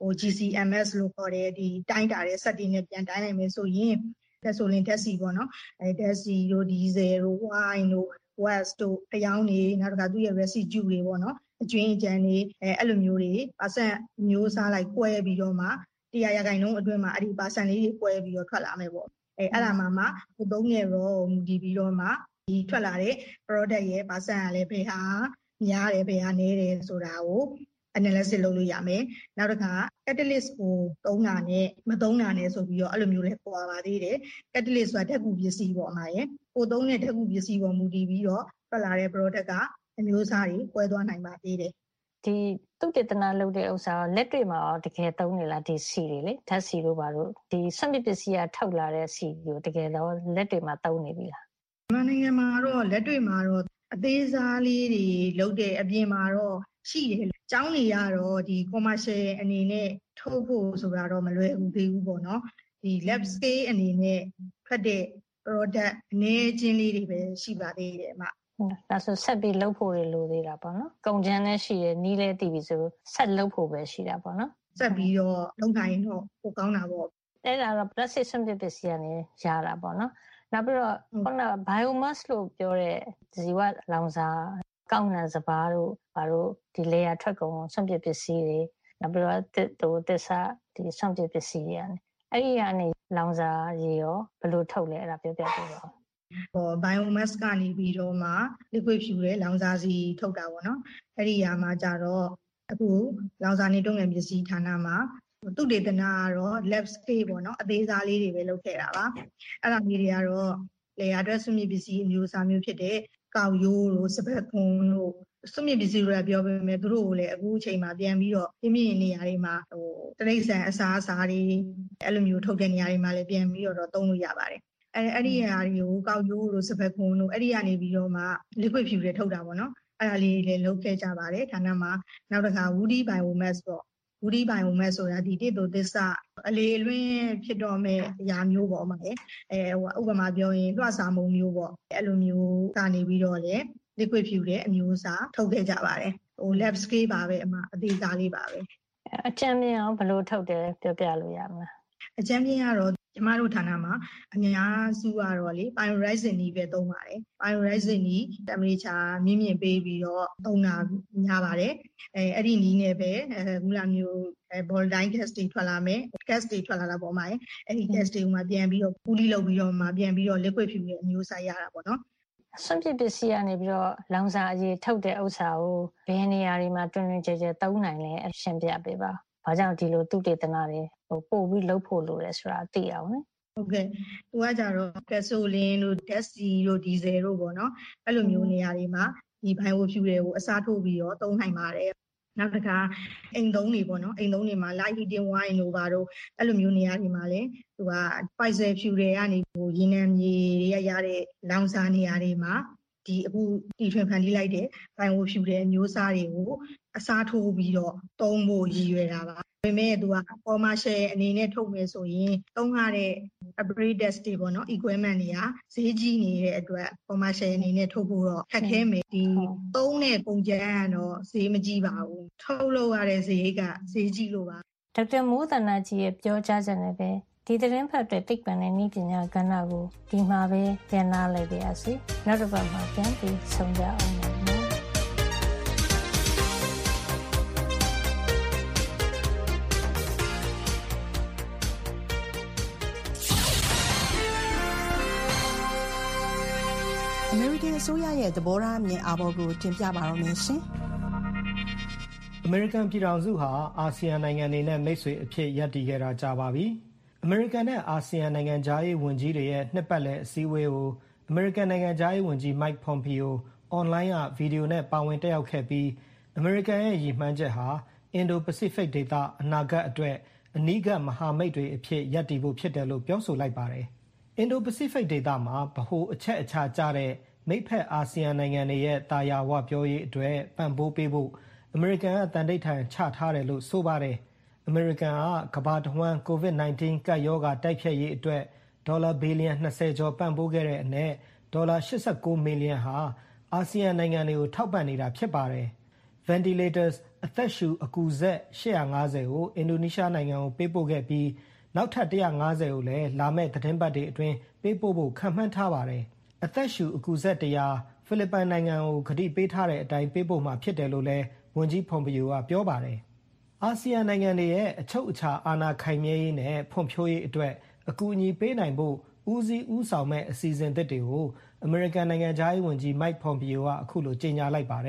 GCMS လို့ခေါ်တဲ့ဒီတိုင်းတာတဲ့စက်တွေနဲ့ပြန်တိုင်းနိုင်မယ်ဆိုရင်တက်ဆိုရင်တက်စီပေါ့နော်ဓာတ်စီတို့ဒီဇယ်တို့ wine တို့ west တို့ဖျောင်းနေနောက်တစ်ခါသူ့ရဲ့ residue တွေပေါ့နော်အကျွင်းအကြံတွေအဲ့လိုမျိုးတွေ% မျိုးစားလိုက်ကွဲပြီးတော့မှ100% အတွင်းမှာအဲ့ဒီ % လေးတွေကွဲပြီးတော့ထွက်လာမယ်ပေါ့အဲ့ဒါမှဟိုသုံးငယ်ရောမူတည်ပြီးတော့မှဒီထွက်လာတဲ့ product ရဲ့ % ကလည်းဘယ်ဟာများတယ်ဘယ်ဟာနည်းတယ်ဆိုတာကို analysis လုပ်လို့ရမယ်နောက်တစ်ခါ catalyst ကိုသုံးတာနဲ့မသုံးတာနဲ့ဆိုပြီးတော့အဲ့လိုမျိုးလဲပေါ်ပါသေးတယ် catalyst ဆိုတာဓာတ်ကူပစ္စည်းပေါ့မှာရယ်ကိုသုံးတဲ့ဓာတ်ကူပစ္စည်းပေါ်မူတည်ပြီးတော့ထွက်လာတဲ့ product ကအမျိုးအစားတွေကွဲသွားနိုင်ပါသေးတယ်ဒီသုတေသနလုပ်တဲ့ဥစ္စာလက်တွေ့မှာတကယ်သုံးနေလားဒီစီတွေလေဓာတ်စီတို့ပါတို့ဒီစွန့်ပစ်ပစ္စည်းကထုတ်လာတဲ့စီကိုတကယ်တော့လက်တွေ့မှာသုံးနေပြီလားမြန်မာနိုင်ငံမှာတော့လက်တွေ့မှာတော့အသေးစားလေးတွေလုပ်တဲ့အပြင်မှာတော့ရှိတယ်။ကျောင်းတွေကတော့ဒီ commercial အနေနဲ့ထုတ်ဖို့ဆိုတာတော့မလွယ်ဘူးသေးဘူးပေါ့နော်။ဒီ lab scale အနေနဲ့ဖတ်တဲ့ product အနေချင်းလေးတွေပဲရှိပါသေးတယ်အမ။ဒါဆိုဆက်ပြီးလုပ်ဖို့ရလိုသေးတာပေါ့နော်။ကုန်ကျန်းနဲ့ရှိရနီးလဲတည်ပြီဆိုဆက်လုပ်ဖို့ပဲရှိတာပေါ့နော်။ဆက်ပြီးတော့လုပ်နိုင်ရင်တော့ပိုကောင်းတာပေါ့။အဲ့ဒါတော့ plastic စွန့်ပစ်ပစ္စည်းကနေရတာပေါ့နော်။နောက်ပြီးတော့ခုန biomass လို့ပြောတဲ့ဇီဝလောင်စာကောက်နှံစပါးတို့ဘာလို့ဒီ layer ထွက်ကုန်စွန့်ပစ်ပစ္စည်းတွေနောက်ပြီးတော့သစ္စာဒီစွန့်ပစ်ပစ္စည်းတွေကနေအဲ့ဒီကနေလောင်စာရေရောဘယ်လိုထုတ်လဲအဲ့ဒါပြောပြပေးပါဦး biomass ကနေပြီးတော့မှ liquid fuel တဲ့လောင်စာစီထုတ်တာပေါ့နော်အဲ့ဒီຢာမှာကြတော့အခုလောင်စာနေတွန်းငယ်ပစ္စည်းဌာနမှာသုတေသနကတော့ lab scale ပေါ့နော်အသေးစားလေးတွေပဲလုပ်ခဲ့တာပါအဲ့ဒါမျိုးတွေကတော့လေယာအတွက်စွန့်ပစ်ပစ္စည်းအမျိုးအစားမျိုးဖြစ်တဲ့ကောက်ရိုးတို့စပက်ခွန်တို့စွန့်ပစ်ပစ္စည်းတွေကပြောပေမဲ့သူတို့ကိုလည်းအခုအချိန်မှာပြန်ပြီးတော့ပြင်းပြင်းနေရာတွေမှာတရိတ်ဆန်အစားအစာတွေအဲ့လိုမျိုးထုတ်တဲ့နေရာတွေမှာလည်းပြန်ပြီးတော့သုံးလို့ရပါတယ်အဲ့ဒီနေရာတွေကိုကောက်ရိုးတို့စပက်ခွန်တို့အဲ့ဒီကနေပြီးတော့မှ liquid fuel တွေထုတ်တာပေါ့နော်အဲ့ဒါလေးလည်းလုပ်ခဲ့ကြပါတယ်ဌာနမှာနောက်တစ်ခါ woody biomass ပေါ့woody biomass ဆိုတာဒီတစ်တို့သစ္စာအလေအလွင်းဖြစ်တော့မဲ့အရာမျိုးပေါ့မှာလေဥပမာပြောရင်လွှတ်စာမုံမျိုးပေါ့အဲ့လိုမျိုးကနေပြီးတော့လေ liquid fuel တဲ့အမျိုးအစားထုတ်ခဲ့ကြပါတယ်lab scale ပါပဲအသေးစားလေးပါပဲအကြမ်းမြင်အောင်ဘယ်လိုထုတ်တယ်ပြောပြလို့ရမလားအကြမ်းမြင်ကတော့ကျမတို့ဌာနမှာအများစုကတော့လေ pyrolysis နည်းပဲသုံးပါတယ် pyrolysis နည်း temperature မြင့်မြင့်ပေးပြီးတော့သုံးတာများပါတယ်အဲ့ဒီနည်းနဲ့ပဲခုလိုမျိုး volatile gas တွေထွက်လာမယ် gas တွေထွက်လာတာပေါ့မှာအဲ့ဒီ gas တွေကမှပြန်ပြီးတော့ပူလီလုပ်ပြီးတော့မှပြန်ပြီးတော့ liquid fuel ရဲ့အမျိုးအစားရတာပေါ့နော်စွန့်ပစ်ပစ္စည်းကနေပြီးတော့လောင်စာအရေးထုတ်တဲ့ဥစ္စာကိုဘယ်နေရာတွေမှာတွင်တွင်ကျယ်ကျယ်သုံးနိုင်လဲအရှင်းပြပေးပါဘာကြောင့်ဒီလိုသုတေသနတွေပို့ပြီးလုပ်ဖို့လိုတယ်ဆိုတာသိအောင်လေဟုတ်ကဲ့သူကကြတော့ gasoline တို့ diesel တို့ diesel တို့ပေါ့နော်အဲ့လိုမျိုးနေရာတွေမှာဒီ bio fuel တွေကိုအစားထိုးပြီးတော့သုံးနိုင်ပါတယ်နောက်တစ်ခါအိမ်သုံးတွေပေါ့နော်အိမ်သုံးတွေမှာ light heating wine တို့ဘာတို့အဲ့လိုမျိုးနေရာတွေမှာလည်းသူက fossil fuel တွေကနေရေနံမြေတွေရတဲ့လောင်စာနေရာတွေမှာဒီအခုတီထွင်ဖန်တီးလိုက်တဲ့ bio fuel တွေအမျိုးအစားတွေကိုအစားထိုးပြီးတော့သုံးဖို့ရည်ရွယ်တာပါဒါပေမဲ့သူက commercial အနေနဲ့ထုတ်မယ်ဆိုရင်သုံးရတဲ့ apparatus တွေပေါ့နော် equipment တွေကဈေးကြီးနေတဲ့အတွက် commercial အနေနဲ့ထုတ်ဖို့တော့ခက်ခဲမယ်ဒီသုံးတဲ့ပုံကျန်းကတော့ဈေးမကြီးပါဘူးထုတ်လို့ရတဲ့ဈေးကဈေးကြီးလို့ပါဒေါက်တာမိုးသနာကြီးရဲ့ပြောကြားချက်နဲ့ပဲဒီသတင်းဖတ်တဲ့သိပ္ပံနဲ့နည်းပညာကဏ္ဍကိုဒီမှာပဲပြန်လာလိုက်ပါရစေနောက်တစ်ပတ်မှာပြန်ပြီးဆုံကြအောင်ပါအမေရိကန်အစိုးရရဲ့သဘောထားအမြင်အာဘော်ကိုတင်ပြပါတော့မယ်ရှင်။အမေရိကန်ပြည်ထောင်စုဟာအာဆီယံနိုင်ငံတွေနဲ့မိတ်ဆွေအဖြစ်ရပ်တည်ခဲ့တာကြာပါပြီ။အမေရိကန်နဲ့အာဆီယံနိုင်ငံခြားရေးဝန်ကြီးတွေရဲ့နှစ်ပတ်လည်အစည်းအဝေးကိုအမေရိကန်နိုင်ငံခြားရေးဝန်ကြီး Mike Pompeo အွန်လိုင်းကဗီဒီယိုနဲ့ပါဝင်တက်ရောက်ခဲ့ပြီးအမေရိကန်ရဲ့ရည်မှန်းချက်ဟာအင်ဒိုပစိဖိတ်ဒေသအနာဂတ်အတွက်အနီးကပ်မဟာမိတ်တွေအဖြစ်ရပ်တည်ဖို့ဖြစ်တယ်လို့ပြောဆိုလိုက်ပါတယ်။အင်ဒိုပစိဖိတ်ဒေသမှာဗဟိုအချက်အခြာကျတဲ့မိတ်ဖက်အာဆီယံနိုင်ငံတွေရဲ့တာယာဝပြောရေးအတွက်ပံ့ပိုးပေးဖို့အမေရိကန်ကတန်ဋိဌာန်ချထားတယ်လို့ဆိုပါတယ်။အမေရိကန်ကကမ္ဘာတစ်ဝန်း COVID-19 ကပ်ရောဂါတိုက်ဖျက်ရေးအတွက်ဒေါ်လာဘီလီယံ20ကျော်ပံ့ပိုးခဲ့တဲ့အနက်ဒေါ်လာ89မီလီယံဟာအာဆီယံနိုင်ငံတွေကိုထောက်ပံ့နေတာဖြစ်ပါတယ်။ Ventilators အသက်ရှူအကူစက်850ကိုအင်ဒိုနီးရှားနိုင်ငံကိုပေးပို့ခဲ့ပြီးနောက်ထပ်150ကိုလည်းလာမယ့်သတင်းပတ်တွေအတွင်းပေးပို့ဖို့ခန့်မှန်းထားပါတယ်။အသက်ရှူအကူစက်100ဖိလစ်ပိုင်နိုင်ငံကိုကတိပေးထားတဲ့အတိုင်းပေးပို့မှာဖြစ်တယ်လို့လည်းဝန်ကြီးဖွန်ပီယိုကပြောပါတယ်။အာဆီယံနိုင်ငံတွေရဲ့အချုပ်အခြာအာဏာခိုင်မြဲရေးနဲ့ဖွံ့ဖြိုးရေးအတွက်အကူအညီပေးနိုင်ဖို့ဦးစီးဦးဆောင်မဲ့အစီအစဉ်သစ်တွေကိုအမေရိကန်နိုင်ငံခြားရေးဝန်ကြီး Mike Pompeo ကအခုလိုကြေညာလိုက်ပါတယ်။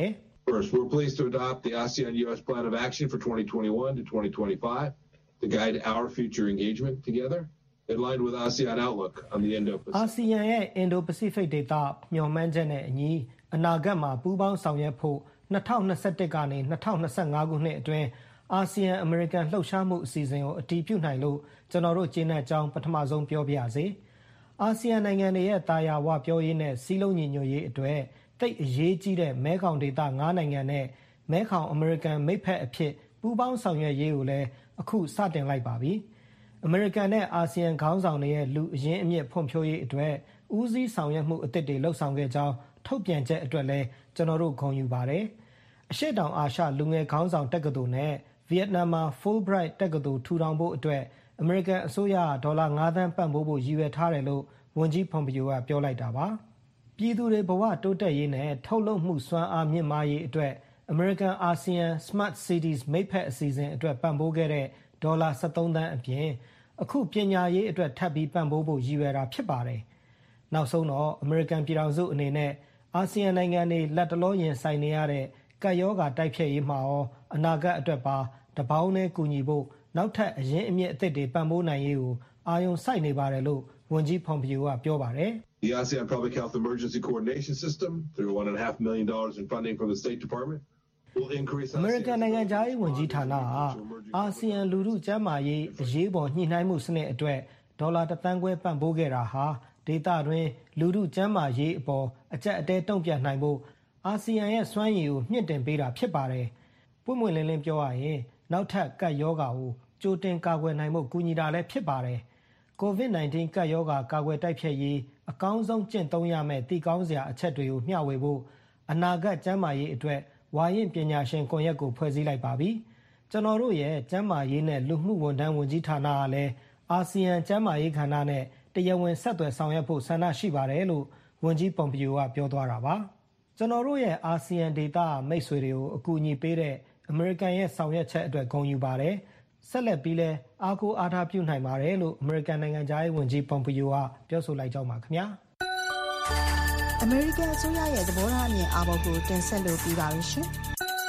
First, we're pleased to adopt the ASEAN-U.S. Plan of Action for 2021 to 2025 to guide our future engagement together, in line with ASEAN outlook on the Indo-Pacific. အာဆီယံရဲ့ Indo-Pacific ဒေသမျှော်မှန်းချက်နဲ့အညီအနာဂတ်မှာပူးပေါင်းဆောင်ရွက်ဖို့2021ကနေ2025ခုနှစ်အတွင်းအာဆီယံအမေရိကန်လှုပ်ရှားမှုအစီအစဉ်ကိုအတည်ပြုနိုင်လို့ကျွန်တော်တို့ကျေနပ်ကြောင်းပထမဆုံးပြောပြရစေ။အာဆီယံနိုင်ငံတွေရဲ့တာယာဝပြောရေးနဲ့စီးလုံးညီညွတ်ရေးအတွက်တိတ်အရေးကြီးတဲ့မဲခေါင်ဒေသ9နိုင်ငံနဲ့မဲခေါင်အမေရိကန်မိတ်ဖက်အဖြစ်ပူးပေါင်းဆောင်ရွက်ရေးကိုလည်းအခုစတင်လိုက်ပါပြီ။အမေရိကန်နဲ့အာဆီယံခေါင်းဆောင်တွေရဲ့လူအရင်းအမြစ်ဖွံ့ဖြိုးရေးအတွက်ဦးစီးဆောင်ရွက်မှုအသစ်တွေလှုပ်ဆောင်ခဲ့ကြောင်းထုတ်ပြန်ချက်အတွက်လည်းကျွန်တော်တို့ဂုဏ်ယူပါတယ်။အရှေ့တောင်အာရှလူငယ်ခေါင်းဆောင်တက္ကသိုလ်နဲ့ဗီယက်နမ်မှာ Fulbright တက္ကသိုလ်ထူထောင်ဖို့အတွက်အမေရိကန်အစိုးရဒေါ်လာ9သန်းပံ့ပိုးဖို့ရည်ရွယ်ထားတယ်လို့ဝန်ကြီးပွန်ပီယိုကပြောလိုက်တာပါ။ပြည်သူတွေဘဝတိုးတက်ရေးနဲ့ထုတ်လုပ်မှုစွမ်းအားမြင့်မားရေးအတွက်အမေရိကန်အာဆီယံ Smart Cities မိတ်ဖက်အစီအစဉ်အတွက်ပံ့ပိုးခဲ့တဲ့ဒေါ်လာ13သန်းအပြင်အခုပညာရေးအတွက်ထပ်ပြီးပံ့ပိုးဖို့ရည်ရွယ်တာဖြစ်ပါတယ်။နောက်ဆုံးတော့အမေရိကန်ပြည်ထောင်စုအနေနဲ့အာဆီယံနိုင်ငံတွေလက်တလောရင်ဆိုင်နေရတဲ့ကပ်ရောဂါတိုက်ဖျက်ရေးမှာရောအနာဂတ်အတွက်ပါတပေါင်းနဲ့ကူညီဖို့နောက်ထပ်အရင်းအမြစ်အသစ်တွေပံ့ပိုးနိုင်ရေးကိုအာရုံစိုက်နေပါတယ်လို့ဝန်ကြီးပွန်ပီယိုကပြောပါတယ်။ The ASEAN Public Health Emergency Coordination System, through $1.5 million in funding from the State Department, will increase. အမေရိကန်နိုင်ငံသားရေးဝန်ကြီးဌာနဟာအာဆီယံလူထုကျန်းမာရေးအရေးပေါ်ညှိနှိုင်းမှုစနစ်အတွက်ဒေါ်လာ1.5 သန်းပံ့ပိုးခဲ့တာဟာဒေသတွင်းလူထုကျန်းမာရေးအပေါ်အကျပ်အတဲတုံ့ပြန်နိုင်ဖို့အာဆီယံရဲ့စွမ်းရည်ကိုမြင့်တင်ပေးတာဖြစ်ပါတယ်။ပွင့်ပွင့်လင်းလင်းပြောရရင်နောက်ထပ်ကပ်ရောဂါကိုကြိုတင်ကာကွယ်နိုင်ဖို့ကူညီတာလည်းဖြစ်ပါတယ်။ COVID-19 ကပ်ရောဂါကာကွယ်တိုက်ဖျက်ရေးအကောင်းဆုံးကျင့်သုံးရမယ့်တည်ကောင်းစရာအချက်တွေကိုမျှဝေဖို့အနာဂတ်ကျန်းမာရေးအတွက်ဝါရင့်ပညာရှင်ကွန်ရက်ကိုဖွဲ့စည်းလိုက်ပါပြီ။ကျွန်တော်တို့ရဲ့ကျန်းမာရေးနဲ့လူမှုဝန်ထမ်းဝန်ကြီးဌာနကလည်းအာဆီယံကျန်းမာရေးခန္ဓာနဲ့တရားဝင်ဆက်သွယ်ဆောင်ရွက်ဖို့ဆန္ဒရှိပါတယ်လို့ဝန်ကြီးပွန်ပီယိုကပြောသွားတာပါ။ကျွန်တော်တို့ရဲ့အာဆီယံဒေသမိတ်ဆွေတွေကိုအကူအညီပေးတဲ့အမေရိကန်ရဲ့ဆောင်ရွက်ချက်အတွက်ဂုဏ်ယူပါတယ်။ဆက်လက်ပြီးလဲအားကိုးအားထားပြုနိုင်ပါတယ်လို့အမေရိကန်နိုင်ငံသားရေးဝန်ကြီးပွန်ပီယိုကပြောဆိုလိုက်ကြောင်းပါခင်ဗျာ။အမေရိကန်အစိုးရရဲ့သဘောထားအမြင်အာဘော်ကိုတင်ဆက်လို့ပြီးပါပြီရှင်။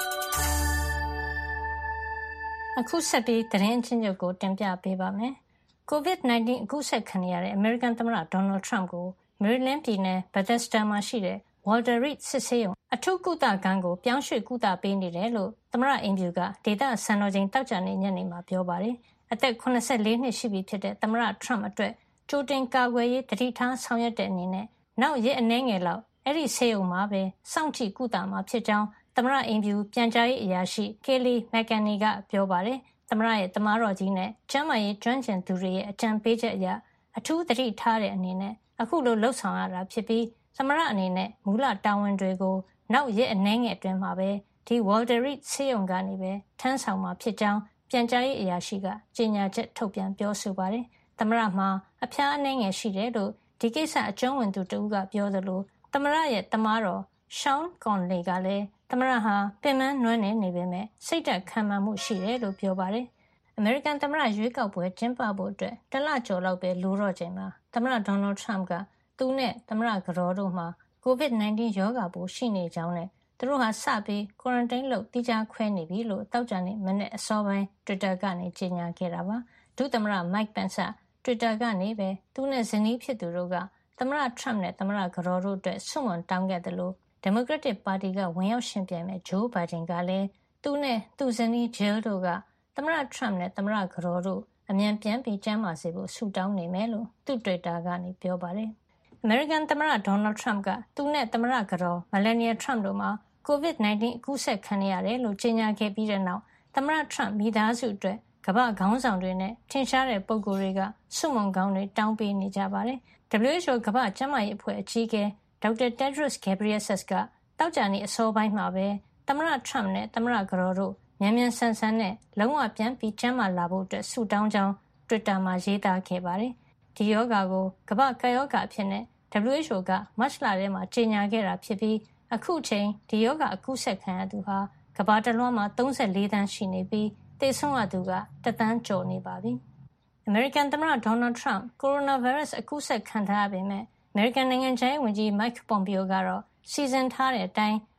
အခုဆက်ပြီးသတင်းအချင်းချုပ်ကိုတင်ပြပေးပါမယ်။ COVID-19 အကူးစက်ခံရတဲ့အမေရိကန်သမ္မတဒေါ်နယ်ထရမ့်ကိုမေရီလန်းပြည်နယ်ဘက်သက်စတာမှာရှိတဲ့ Walter Reed စစ်ဆေးရုံအထူးကုသခန်းကိုပြောင်းရွှေ့ကုသပေးနေတယ်လို့သမ္မတအိမ်ဖြူကဒေသစံတော်ချိန်တောက်ကြနေညနေမှာပြောပါတယ်။အသက်84နှစ်ရှိပြီဖြစ်တဲ့သမ္မတထရမ့်အတွက်ကြိုတင်ကာကွယ်ရေးတတိထားဆောင်ရွက်တဲ့အနေနဲ့နောက်ရက်အနည်းငယ်လောက်အဲ့ဒီဆေးရုံမှာပဲစောင့်ကြည့်ကုသမှာဖြစ်ကြောင်းသမ္မတအိမ်ဖြူပြန်ကြားရေးအရာရှိ Kelly McEnany ကပြောပါတယ်။သမ္မတရဲ့တမတော်ကြီးနဲ့ကျန်းမာရေးကျွမ်းကျင်သူတွေရဲ့အကြံပေးချက်အရအထူးတတိထားတဲ့အနေနဲ့အခုလိုလှုပ်ဆောင်ရတာဖြစ်ပြီးသမ္မတအနေနဲ့မူလတာဝန်တွေကိုနောက်ရက်အနည်းငယ်အတွင်းမှာပဲဒီ Walter Reed ဆေးရုံကနေပဲထမ်းဆောင်မှာဖြစ်ကြောင်းပြန်ကြားရေးအရာရှိကကြေညာချက်ထုတ်ပြန်ပြောဆိုပါတယ်။သမ္မတမှာအဖျားအနှဲငယ်ရှိတယ်လို့ဒီကိစ္စအကျုံးဝင်သူတဦးကပြောသလိုသမ္မတရဲ့တမတော် Sean Conley ကလည်းသမ္မတဟာပင်ပန်းနွမ်းနယ်နေပေမဲ့စိတ်ဓာတ်ခံမှန်မှုရှိတယ်လို့ပြောပါတယ်။အမေရိကန်သမ္မတရွေးကောက်ပွဲကျင်းပဖို့အတွက်တလကျော်လောက်ပဲလိုတော့ချိန်မှာသမ္မတဒေါ်နယ်ထရမ့်ကသူနဲ့သမ္မတကတော်တို့မှာ COVID-19 ရောဂါပိုးရှိနေကြောင်းနဲ့သူတို့ဟာစပြီး quarantine လုပ်တိကျခွဲနေပြီလို့တောက်ကြနေမနေ့အစောပိုင်း Twitter ကနေကြေညာခဲ့တာပါ။ဒုသမ္မတ Mike Pence က Twitter ကနေပဲသူနဲ့ဇနီးဖြစ်သူတို့ကသမ္မတထရမ့်နဲ့သမ္မတကတော်တို့အတွက်ဆုမွန်တောင်းခဲ့တယ်လို့ Democratic Party ကဝင်ရောက်ရှင်ပြိုင်မဲ့ Joe Biden ကလည်းသူနဲ့သူ့ဇနီး Jill တို့ကသမ္မတထရမ့်နဲ့သမ္မတကတော်တို့အမြန်ပြန်ပြီးကျန်းမာစေဖို့ဆုတောင်းနေမယ်လို့သူ့ Twitter ကနေပြောပါတယ်။ အမေရိကန်သမ္မတဒေါ်နယ်ထရမ့်ကသူနဲ့သမ္မတကတော် Melania Trump တို့မှာ COVID-19 အကူးစက်ခံရတယ်လို့ကြေညာခဲ့ပြီးတဲ့နောက်သမ္မတထရမ့်မိသားစုအတွက်ကမ္ဘာခေါင်းဆောင်တွေနဲ့ထင်ရှားတဲ့ပုဂ္ဂိုလ်တွေကဆုမွန်ကောင်းတွေတောင်းပေးနေကြပါတယ်။ WHO ကမ္ဘာ့ကျန်းမာရေးအဖွဲ့အကြီးအကဲဒေါက်တာ Tedros Ghebreyesus ကတောက်ကြနေအစောပိုင်းမှာပဲသမ္မတထရမ့်နဲ့သမ္မတကတော်တို့မြန်မြန်ဆန်ဆန်နဲ့လုံးဝပြန်ပြီးကျန်းမာလာဖို့အတွက်ဆုတောင်းကြောင်း Twitter မှာရေးသားခဲ့ပါတယ်။ဒီယောဂါကိုကမ္ဘာ့ကပ်ရောဂါအဖြစ်နဲ့ WHO ကမတ်လထဲမှာကြေညာခဲ့တာဖြစ်ပြီးအခုချိန်ဒီယောဂါအကူးစက်ခံရသူဟာကမ္ဘာတစ်လွှားမှာ34သန်းရှိနေပြီးသေဆုံးရသူက1သန်းကျော်နေပါပြီ။ အမေရိကန်သမ္မတဒေါ်နယ်ထရမ့်ကိုရိုနာဗိုင်းရပ်စ်အကူးစက်ခံထားရပေမဲ့အမေရိကန်နိုင်ငံခြားရေးဝန်ကြီး Mike Pompeo ကတော့စီစဉ်ထားတဲ့အတိုင်း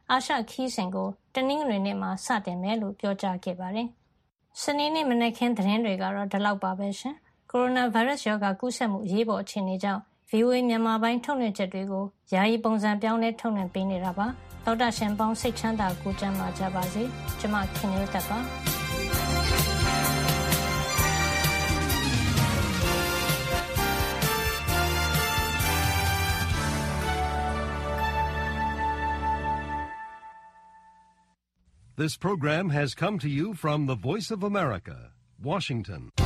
အာရှခီးစဉ်ကိုတနင်္ဂနွေနေ့မှာစတင်မယ်လို့ပြောကြားခဲ့ပါတယ်။စနေနေ့မနက်ခင်းသတင်းတွေကတော့ဒီလောက်ပါပဲရှင်။ကိုရိုနာဗိုင်းရပ်စ်ရောဂါကူးစက်မှုအရေးပေါ်အခြေအနေကြောင့် VOA မြန်မာပိုင်းထုတ်လွှင့်ချက်တွေကိုယာယီပုံစံပြောင်းလဲထုတ်လွှင့်ပေးနေတာပါ။သောတာရှင်ပေါင်းစိတ်ချမ်းသာကိုကျန်းမာကြပါစေ။ကျွန်မခင်မျိုးသက်ပါ။ This program has come to you from the Voice of America, Washington.